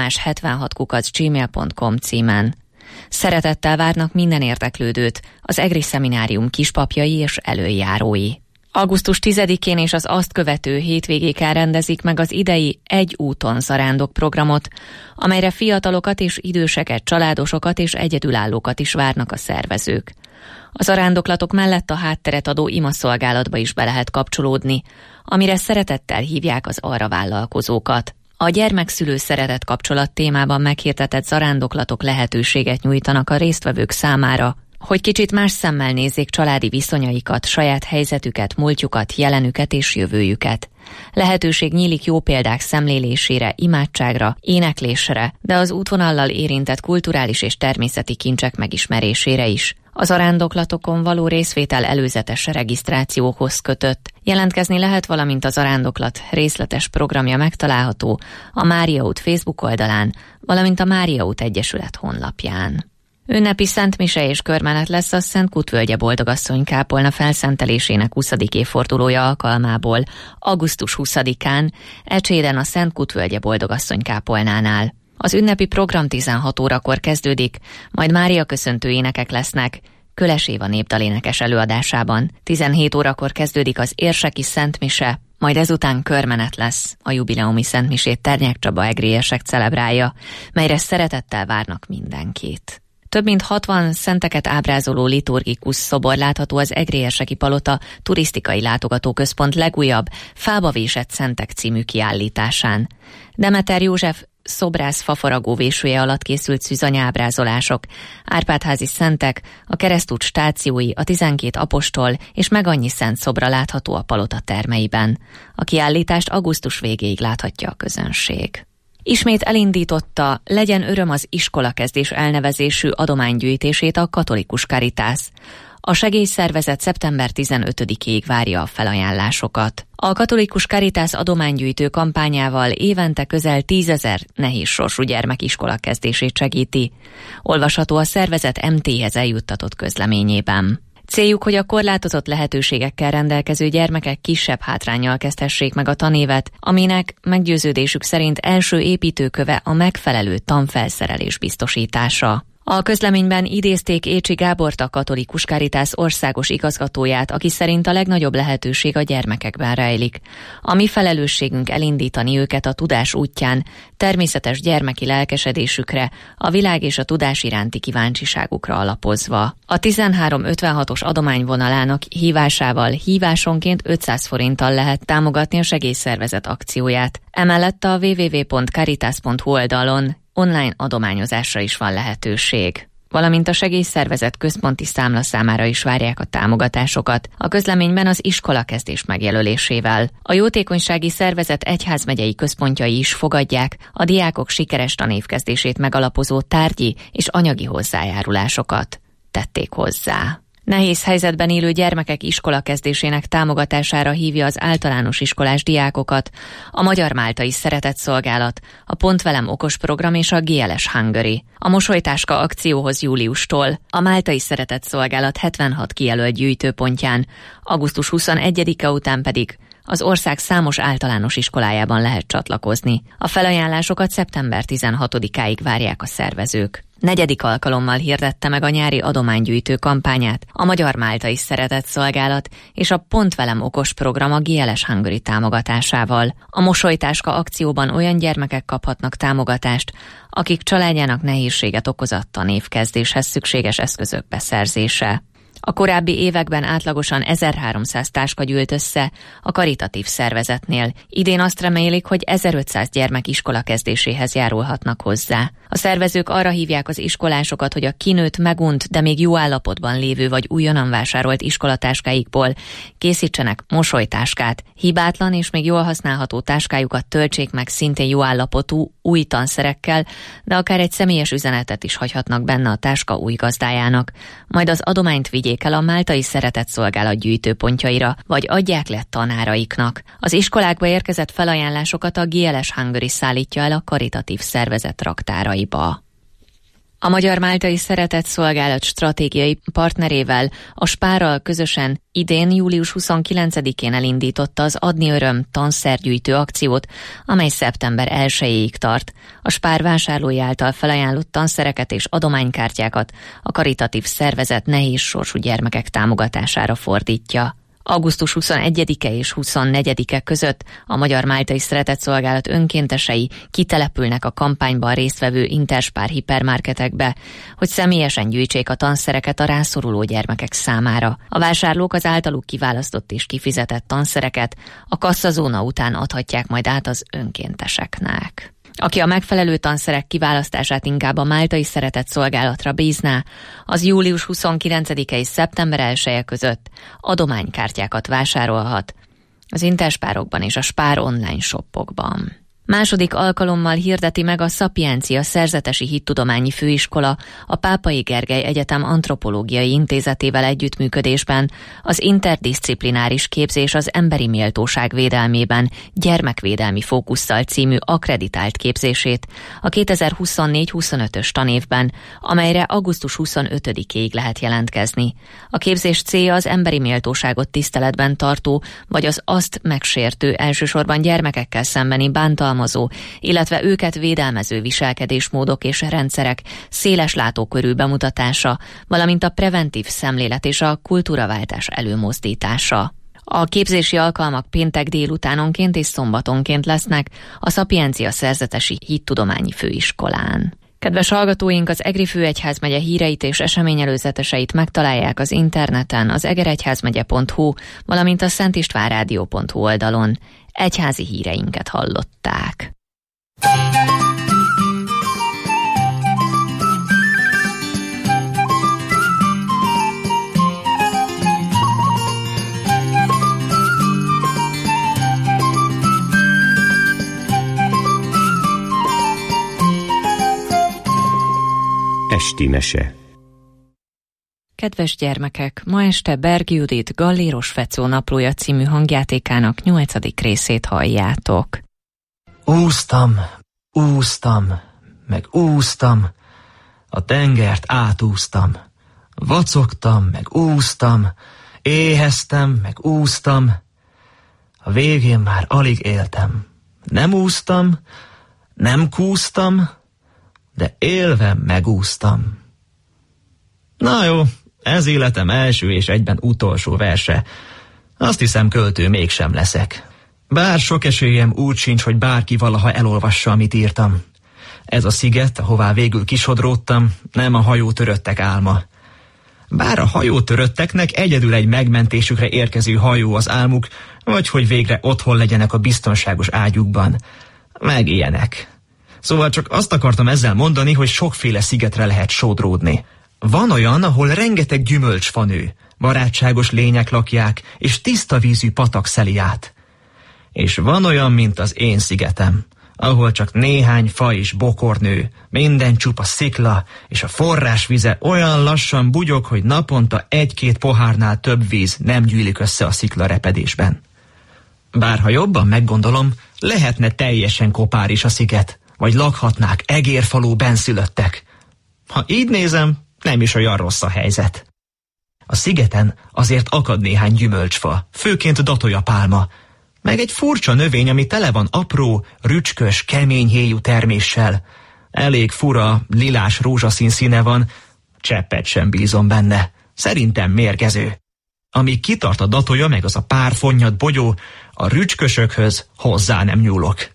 locitamás76@gmail.com címen. Szeretettel várnak minden érdeklődőt, az Egri Szeminárium kispapjai és előjárói. Augusztus 10-én és az azt követő hétvégéken rendezik meg az idei Egy úton zarándok programot, amelyre fiatalokat és időseket, családosokat és egyedülállókat is várnak a szervezők. A zarándoklatok mellett a hátteret adó imaszolgálatba is be lehet kapcsolódni, amire szeretettel hívják az arra vállalkozókat. A gyermekszülő szeretet kapcsolat témában meghirdetett zarándoklatok lehetőséget nyújtanak a résztvevők számára, hogy kicsit más szemmel nézzék családi viszonyaikat, saját helyzetüket, múltjukat, jelenüket és jövőjüket. Lehetőség nyílik jó példák szemlélésére, imádságra, éneklésre, de az útvonallal érintett kulturális és természeti kincsek megismerésére is. Az zarándoklatokon való részvétel előzetes regisztrációhoz kötött. Jelentkezni lehet, valamint a zarándoklat részletes programja megtalálható a Mária út Facebook oldalán, valamint a Mária út Egyesület honlapján. Ünnepi szentmise és körmenet lesz a Szent Kutvölgye Boldogasszony kápolna felszentelésének 20. évfordulója alkalmából, augusztus 20-án, Ecséden a Szent Kutvölgye Boldogasszony kápolnánál. Az ünnepi program 16 órakor kezdődik, majd Mária köszöntő énekek lesznek, Köles Éva népdalénekes előadásában. 17 órakor kezdődik az érseki szentmise, majd ezután körmenet lesz, a jubileumi szentmisét Ternyák Csaba egri érsek celebrálja, melyre szeretettel várnak mindenkit. Több mint 60 szenteket ábrázoló liturgikus szobor látható az Egri Érseki Palota turisztikai látogatóközpont legújabb Fába vésett szentek című kiállításán. Demeter József szobrász fafaragó vésője alatt készült szűzanyábrázolások, Árpádházi szentek, a keresztút stációi, a 12 apostol és meg annyi szent szobra látható a palota termeiben. A kiállítást augusztus végéig láthatja a közönség. Ismét elindította Legyen öröm az iskolakezdés elnevezésű adománygyűjtését a Katolikus Caritas. A segélyszervezet szeptember 15-ig várja a felajánlásokat. A Katolikus Caritas adománygyűjtő kampányával évente közel 10 000 nehéz sorsú gyermek iskolakezdését segíti. Olvasható a szervezet MT-hez eljuttatott közleményében. Céljuk, hogy a korlátozott lehetőségekkel rendelkező gyermekek kisebb hátránnyal kezdhessék meg a tanévet, aminek meggyőződésük szerint első építőköve a megfelelő tanfelszerelés biztosítása. A közleményben idézték Écsi Gábort, a Katolikus Caritas országos igazgatóját, aki szerint a legnagyobb lehetőség a gyermekekben rejlik. A mi felelősségünk elindítani őket a tudás útján, természetes gyermeki lelkesedésükre, a világ és a tudás iránti kíváncsiságukra alapozva. A 1356-os adományvonalának hívásával hívásonként 500 forinttal lehet támogatni a segélyszervezet akcióját. Emellett a www.caritas.hu oldalon online adományozásra is van lehetőség. Valamint a segélyszervezet központi számlaszámára is várják a támogatásokat, a közleményben az iskolakezdés megjelölésével. A jótékonysági szervezet egyházmegyei központjai is fogadják a diákok sikeres tanévkezdését megalapozó tárgyi és anyagi hozzájárulásokat. Tették hozzá. Nehéz helyzetben élő gyermekek iskolakezdésének támogatására hívja az általános iskolás diákokat a Magyar Máltai Szeretetszolgálat, a Pont Velem okos program és a GLS Hungary. A mosolytáska akcióhoz júliustól a Máltai Szeretetszolgálat 76 kijelölt gyűjtőpontján, augusztus 21-e után pedig az ország számos általános iskolájában lehet csatlakozni. A felajánlásokat szeptember 16-áig várják a szervezők. 4. alkalommal hirdette meg a nyári adománygyűjtő kampányát a Magyar Máltai Szeretetszolgálat és a Pont Velem okos program a GLS Hungary támogatásával. A mosolytáska akcióban olyan gyermekek kaphatnak támogatást, akik családjának nehézséget okozott tanévkezdéshez szükséges eszközök beszerzése. A korábbi években átlagosan 1300 táska gyűlt össze a karitatív szervezetnél. Idén azt remélik, hogy 1500 gyermek iskola kezdéséhez járulhatnak hozzá. A szervezők arra hívják az iskolásokat, hogy a kinőtt, megunt, de még jó állapotban lévő vagy újonnan vásárolt iskolatáskáikból készítsenek mosolytáskát. Hibátlan és még jól használható táskájukat töltsék meg szintén jó állapotú új tanszerekkel, de akár egy személyes üzenetet is hagyhatnak benne a táska új gazdájának. Majd az adományt vigyék el a Máltai Szeretetszolgálat gyűjtőpontjaira, vagy adják le tanáraiknak. Az iskolákba érkezett felajánlásokat a GLS Hungary szállítja el a karitatív szervezet raktáraiba. A Magyar-Máltai Szeretetszolgálat stratégiai partnerével, a Spárral közösen idén július 29-én elindította az Adni Öröm tanszergyűjtő akciót, amely szeptember 1-ig tart. A Spár vásárlói által felajánlott tanszereket és adománykártyákat a karitatív szervezet nehéz sorsú gyermekek támogatására fordítja. Augusztus 21-e és 24-e között a Magyar-Máltai Szeretetszolgálat önkéntesei kitelepülnek a kampányban résztvevő Interspár hipermarketekbe, hogy személyesen gyűjtsék a tanszereket a rászoruló gyermekek számára. A vásárlók az általuk kiválasztott és kifizetett tanszereket a kasszazóna után adhatják majd át az önkénteseknek. Aki a megfelelő tanszerek kiválasztását inkább a Máltai Szeretetszolgálatra bízná, az július 29-e és szeptember 1-e között adománykártyákat vásárolhat az Interspárokban és a Spár online shopokban. Második alkalommal hirdeti meg a Szapiencia Szerzetesi Hittudományi Főiskola a Pápai Gergely Egyetem Antropológiai Intézetével együttműködésben az interdiszciplináris képzés az emberi méltóság védelmében gyermekvédelmi fókusszal című akkreditált képzését a 2024-25-ös tanévben, amelyre augusztus 25-ig lehet jelentkezni. A képzés célja az emberi méltóságot tiszteletben tartó, vagy az azt megsértő, elsősorban gyermekekkel szembeni bántalmazó, illetve őket védelmező viselkedésmódok és rendszerek széles látókörű bemutatása, valamint a preventív szemlélet és a kultúraváltás előmozdítása. A képzési alkalmak péntek délutánonként és szombatonként lesznek a Szapiencia Szerzetesi Hittudományi Főiskolán. Kedves hallgatóink, az Egri Főegyházmegye híreit és eseményelőzeteseit megtalálják az interneten, az egeregyházmegye.hu, valamint a szentistvánrádió.hu oldalon. Egyházi híreinket hallották. Esti mese. Kedves gyermekek, ma este Berg Judit Galléros Fecó naplója című hangjátékának 8. részét halljátok. Úsztam, meg úsztam, a tengert átúsztam, vacogtam, meg úsztam, éheztem, meg úsztam, a végén már alig éltem. Nem úsztam, nem kúsztam, de élve megúsztam. Na jó, ez életem első és egyben utolsó verse. Azt hiszem, költő mégsem leszek. Bár sok esélyem úgy sincs, hogy bárki valaha elolvassa, amit írtam. Ez a sziget, ahová végül kisodródtam, nem a hajótöröttek álma. Bár a hajótörötteknek egyedül egy megmentésükre érkező hajó az álmuk, vagy hogy végre otthon legyenek a biztonságos ágyukban. Meg ilyenek. Szóval csak azt akartam ezzel mondani, hogy sokféle szigetre lehet sodródni. Van olyan, ahol rengeteg gyümölcsfa nő, barátságos lények lakják, és tiszta vízű patak szeli át. És van olyan, mint az én szigetem, ahol csak néhány fa és bokor nő, minden csupa szikla, és a forrásvize olyan lassan bugyog, hogy naponta 1-2 pohárnál több víz nem gyűlik össze a szikla repedésben. Bár ha jobban meggondolom, lehetne teljesen kopár is a sziget, vagy lakhatnák egérfalú benszülöttek. Ha így nézem, nem is olyan rossz a helyzet. A szigeten azért akad néhány gyümölcsfa, főként datolyapálma, meg egy furcsa növény, ami tele van apró, rücskös, kemény héjú terméssel. Elég fura, lilás rózsaszín színe van, cseppet sem bízom benne. Szerintem mérgező. Amíg kitart a datolya, meg az a pár fonnyad bogyó, a rücskösökhöz hozzá nem nyúlok.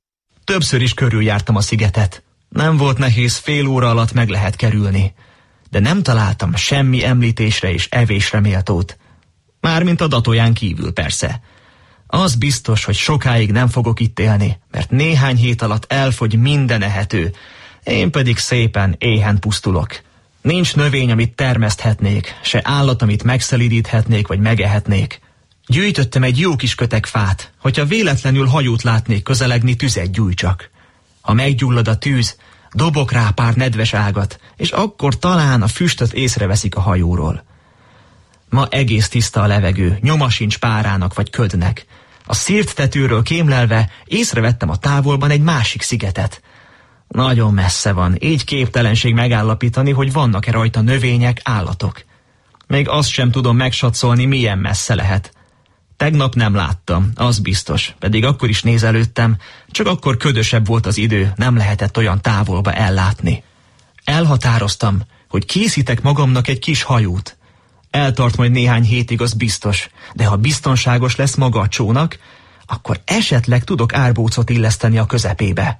Többször is körüljártam a szigetet. Nem volt nehéz, fél óra alatt meg lehet kerülni. de nem találtam semmi említésre és evésre méltót. Mármint a datóján kívül persze. Az biztos, hogy sokáig nem fogok itt élni, mert néhány hét alatt elfogy minden ehető, én pedig szépen éhen pusztulok. Nincs növény, amit termeszthetnék, se állat, amit megszelídíthetnék vagy megehetnék. Gyűjtöttem egy jó kis kötek fát, hogyha véletlenül hajót látnék közelegni, tüzet gyújtsak. Ha meggyullad a tűz, dobok rá pár nedves ágat, és akkor talán a füstöt észreveszik a hajóról. Ma egész tiszta a levegő, nyoma sincs párának vagy ködnek. A szírt tetőről kémlelve észrevettem a távolban egy másik szigetet. Nagyon messze van, így képtelenség megállapítani, hogy vannak-e rajta növények, állatok. Még azt sem tudom megsatszolni, milyen messze lehet. Tegnap nem láttam, az biztos, pedig akkor is nézelődtem, csak akkor ködösebb volt az idő, nem lehetett olyan távolba ellátni. Elhatároztam, hogy készítek magamnak egy kis hajót. Eltart majd néhány hétig, az biztos, de ha biztonságos lesz maga a csónak, akkor esetleg tudok árbócot illeszteni a közepébe.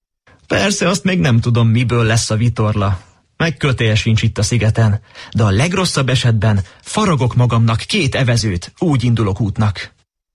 Persze azt még nem tudom, miből lesz a vitorla, meg kötél sincs itt a szigeten, de a legrosszabb esetben faragok magamnak 2 evezőt, úgy indulok útnak.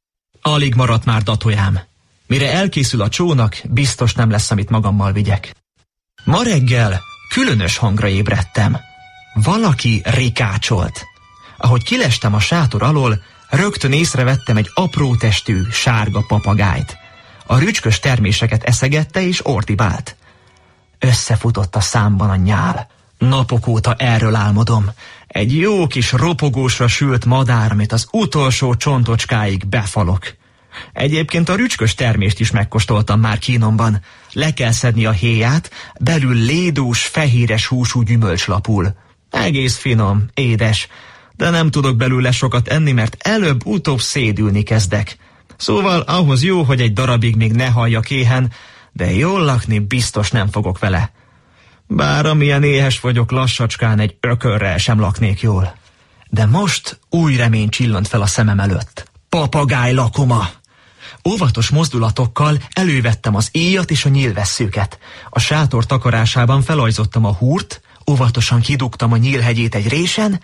Alig maradt már datójám. Mire elkészül a csónak, biztos nem lesz, amit magammal vigyek. Ma reggel különös hangra ébredtem. Valaki rikácsolt. Ahogy kilestem a sátor alól, rögtön észrevettem egy apró testű, sárga papagájt. A rücskös terméseket eszegette és ordibált. Összefutott a számban a nyál. Napok óta erről álmodom. Egy jó kis ropogósra sült madár, amit az utolsó csontocskáig befalok. Egyébként a rücskös termést is megkóstoltam már kínomban. Le kell szedni a héját, belül lédús, fehéres húsú gyümölcslapul. Egész finom, édes, de nem tudok belőle sokat enni, mert előbb-utóbb szédülni kezdek. Szóval ahhoz jó, hogy egy darabig még ne halljak éhen, de jól lakni biztos nem fogok vele. Bár amilyen éhes vagyok, lassacskán egy ökörrel sem laknék jól. De most új remény csillant fel a szemem előtt. Papagáj lakoma! Óvatos mozdulatokkal elővettem az íjat és a nyílvesszőket. A sátor takarásában felajzottam a húrt, óvatosan kidugtam a nyílhegyét egy résen,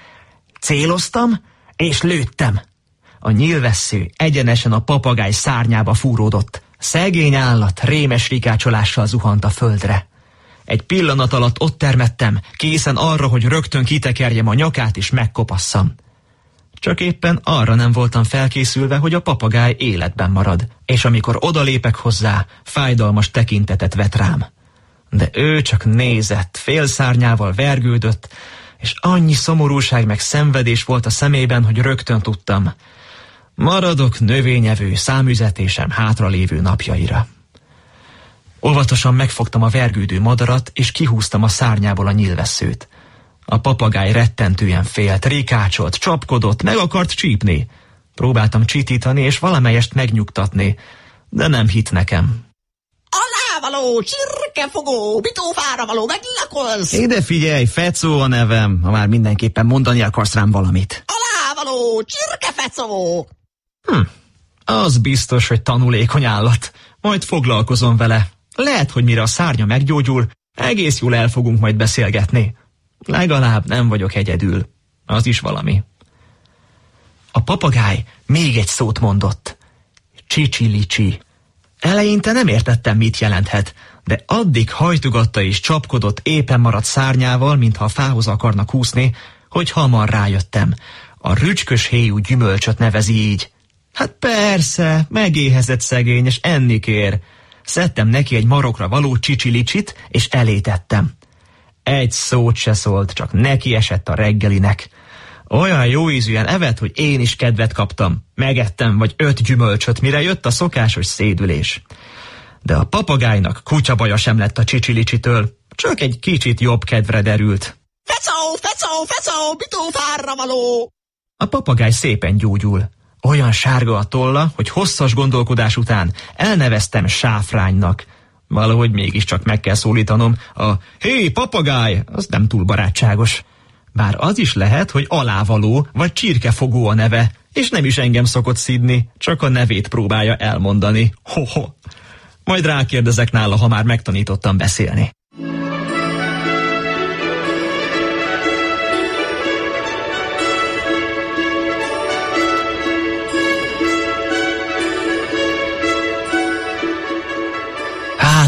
céloztam és lőttem. A nyílvessző egyenesen a papagáj szárnyába fúródott. Szegény állat rémes rikácsolással zuhant a földre. Egy pillanat alatt ott termettem, készen arra, hogy rögtön kitekerjem a nyakát és megkopasszam. Csak éppen arra nem voltam felkészülve, hogy a papagáj életben marad, és amikor odalépek hozzá, fájdalmas tekintetet vet rám. De ő csak nézett, félszárnyával vergődött, és annyi szomorúság meg szenvedés volt a szemében, hogy rögtön tudtam. Maradok növényevő számüzetésem hátralévő napjaira. Óvatosan megfogtam a vergődő madarat, és kihúztam a szárnyából a nyílvesszőt. A papagáj rettentően félt, rikácsolt, csapkodott, meg akart csípni. Próbáltam csitítani, és valamelyest megnyugtatni, de nem hitt nekem. Alávaló, csirkefogó, bitófára való, meglakolsz! Ide figyelj, Fecó a nevem, ha már mindenképpen mondani akarsz rám valamit. Alávaló, csirkefecó! Az biztos, hogy tanulékony állat. Majd foglalkozom vele. Lehet, hogy mire a szárnya meggyógyul, egész jól el fogunk majd beszélgetni. Legalább nem vagyok egyedül. Az is valami. A papagáj még egy szót mondott. Csicsilicsi. Eleinte nem értettem, mit jelenthet, de addig hajtogatta és csapkodott éppen maradt szárnyával, mintha a fához akarna kúszni, hogy hamar rájöttem. A rücskös héjú gyümölcsöt nevezi így. Hát persze, megéhezett szegény, és enni kér. Szedtem neki egy marokra való csicsilicsit, és elétettem. Egy szót se szólt, csak neki esett a reggelinek. Olyan jó ízűen evett, hogy én is kedvet kaptam. Megettem vagy 5 gyümölcsöt, mire jött a szokásos szédülés. De a papagájnak kutyabaja sem lett a csicsilicsitől, csak egy kicsit jobb kedvre derült. Fecó, fecó, fecó, bitófárra való! A papagáj szépen gyógyul. Olyan sárga a tolla, hogy hosszas gondolkodás után elneveztem sáfránynak. Valahogy mégiscsak meg kell szólítanom, a hé, papagáj, az nem túl barátságos. Bár az is lehet, hogy alávaló vagy csirkefogó a neve, és nem is engem szokott szidni, csak a nevét próbálja elmondani. Ho-ho. Majd rákérdezek nála, ha már megtanítottam beszélni.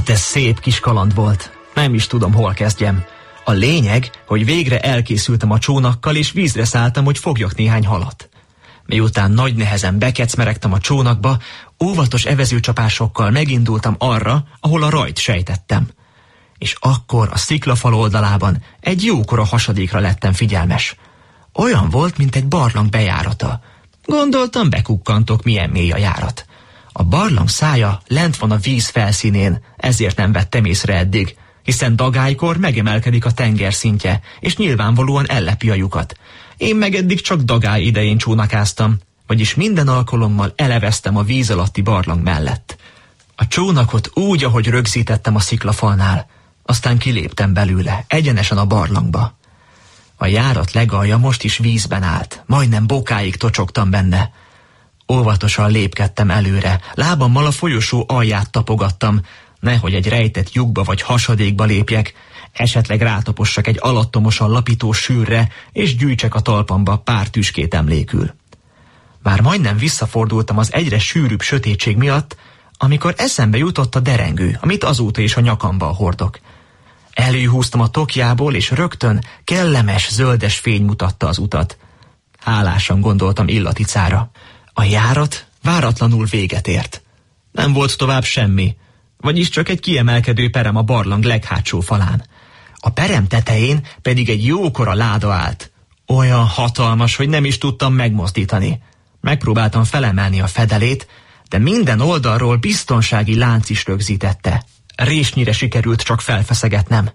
Hát ez szép kis kaland volt. Nem is tudom, hol kezdjem. A lényeg, hogy végre elkészültem a csónakkal, és vízre szálltam, hogy fogjak néhány halat. Miután nagy nehezen bekecmeregtem a csónakba, óvatos evezőcsapásokkal megindultam arra, ahol a rajt sejtettem. És akkor a sziklafal oldalában egy jókora hasadékra lettem figyelmes. Olyan volt, mint egy barlang bejárata. Gondoltam, bekukkantok, milyen mély a járat. A barlang szája lent van a víz felszínén, ezért nem vettem észre eddig, hiszen dagálykor megemelkedik a tenger szintje, és nyilvánvalóan ellepi a lyukat. Én meg eddig csak dagály idején csónakáztam, vagyis minden alkalommal eleveztem a víz alatti barlang mellett. A csónakot úgy, ahogy rögzítettem a sziklafalnál, aztán kiléptem belőle, egyenesen a barlangba. A járat legalja most is vízben állt, majdnem bokáig tocsogtam benne. Óvatosan lépkedtem előre, lábammal a folyosó alját tapogattam, nehogy egy rejtett lyukba vagy hasadékba lépjek, esetleg rátapossak egy alattomosan lapító sűrre, és gyűjtsek a talpamba pár tüskét emlékül. Már majdnem visszafordultam az egyre sűrűbb sötétség miatt, amikor eszembe jutott a derengő, amit azóta is a nyakamba hordok. Előhúztam a tokjából, és rögtön kellemes, zöldes fény mutatta az utat. Hálásan gondoltam Illaticára. A járat váratlanul véget ért. Nem volt tovább semmi, vagyis csak egy kiemelkedő perem a barlang leghátsó falán. A perem tetején pedig egy jókora láda állt. Olyan hatalmas, hogy nem is tudtam megmozdítani. Megpróbáltam felemelni a fedelét, de minden oldalról biztonsági lánc is rögzítette. Résnyire sikerült csak felfeszegetnem.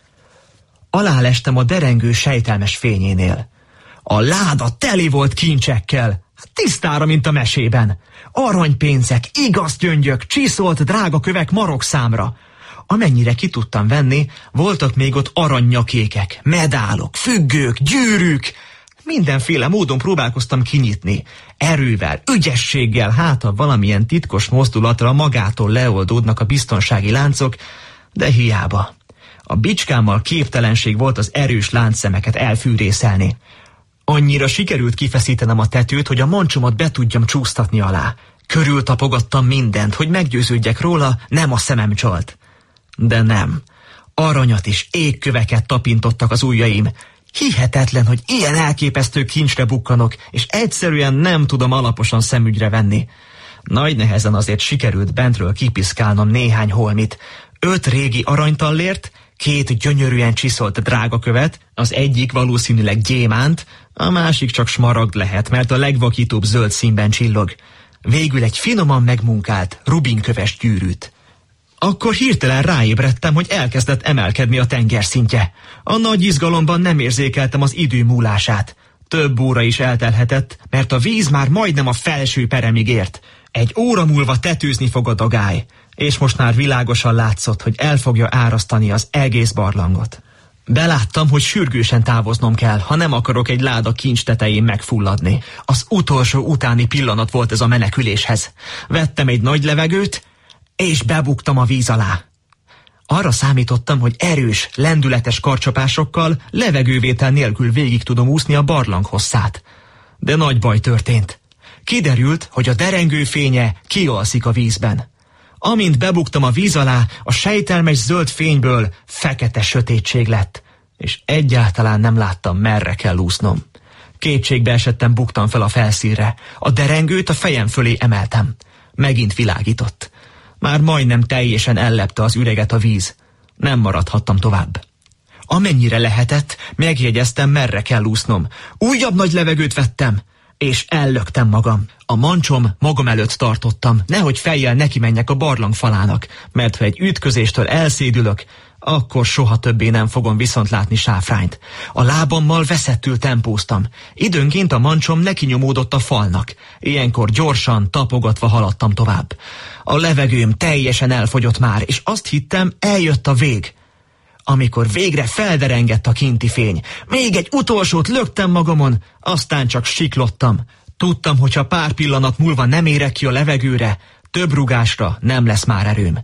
Alálestem a derengő sejtelmes fényénél. A láda teli volt kincsekkel, tisztára, mint a mesében. Aranypénzek, igaz gyöngyök, csiszolt drága kövek marokszámra. Amennyire ki tudtam venni, voltak még ott aranynyakékek, medálok, függők, gyűrűk. Mindenféle módon próbálkoztam kinyitni. Erővel, ügyességgel, hát ha valamilyen titkos mozdulatra magától leoldódnak a biztonsági láncok, de hiába. A bicskámmal képtelenség volt az erős láncszemeket elfűrészelni. Annyira sikerült kifeszítenem a tetőt, hogy a mancsomat be tudjam csúsztatni alá. Körültapogattam mindent, hogy meggyőződjek róla, nem a szemem csalt. De nem. Aranyat és égköveket tapintottak az ujjaim. Hihetetlen, hogy ilyen elképesztő kincsre bukkanok, és egyszerűen nem tudom alaposan szemügyre venni. Nagy nehezen azért sikerült bentről kipiszkálnom néhány holmit. 5 régi aranytallért, 2 gyönyörűen csiszolt drágakövet, az egyik valószínűleg gyémánt, a másik csak smaragd lehet, mert a legvakítóbb zöld színben csillog. Végül egy finoman megmunkált, rubinköves gyűrűt. Akkor hirtelen ráébredtem, hogy elkezdett emelkedni a tengerszintje. A nagy izgalomban nem érzékeltem az idő múlását. Több óra is eltelhetett, mert a víz már majdnem a felső peremig ért. 1 óra múlva tetőzni fog a dagály, és most már világosan látszott, hogy el fogja árasztani az egész barlangot. Beláttam, hogy sürgősen távoznom kell, ha nem akarok egy láda kincs tetején megfulladni. Az utolsó utáni pillanat volt ez a meneküléshez. Vettem egy nagy levegőt, és bebuktam a víz alá. Arra számítottam, hogy erős, lendületes karcsapásokkal, levegővétel nélkül végig tudom úszni a barlang hosszát. De nagy baj történt. Kiderült, hogy a derengő fénye kialszik a vízben. Amint bebuktam a víz alá, a sejtelmes zöld fényből fekete sötétség lett, és egyáltalán nem láttam, merre kell úsznom. Kétségbe esettem, buktam fel a felszínre. A derengőt a fejem fölé emeltem. Megint világított. Már majdnem teljesen ellepte az üreget a víz. Nem maradhattam tovább. Amennyire lehetett, megjegyeztem, merre kell úsznom. Újabb nagy levegőt vettem, és ellöktem magam. A mancsom magam előtt tartottam, nehogy fejjel neki menjek a barlang falának, mert ha egy ütközéstől elszédülök, akkor soha többé nem fogom viszont látni sáfrányt. A lábammal veszettül tempóztam. Időnként a mancsom neki nyomódott a falnak. Ilyenkor gyorsan, tapogatva haladtam tovább. A levegőm teljesen elfogyott már, és azt hittem, eljött a vég. Amikor végre felderengett a kinti fény, még egy utolsót löktem magamon, aztán csak siklottam. Tudtam, hogyha pár pillanat múlva nem érek ki a levegőre, több rugásra nem lesz már erőm.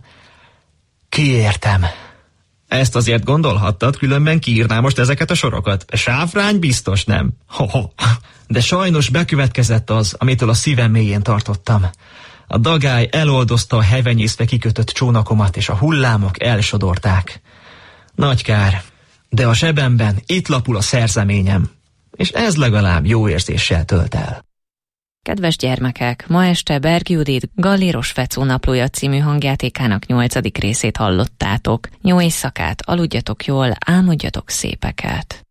Kiértem. Ezt azért gondolhattad, különben kiírnám most ezeket a sorokat. Sáfrány biztos nem. De sajnos bekövetkezett az, amitől a szívem mélyén tartottam. A dagály eloldozta a hevenyészve kikötött csónakomat, és a hullámok elsodorták. Nagy kár, de a zsebemben itt lapul a szerzeményem, és ez legalább jó érzéssel tölt el. Kedves gyermekek, ma este Berg Judit Galléros Fecó naplója című hangjátékának 8. részét hallottátok. Jó éjszakát, aludjatok jól, álmodjatok szépeket.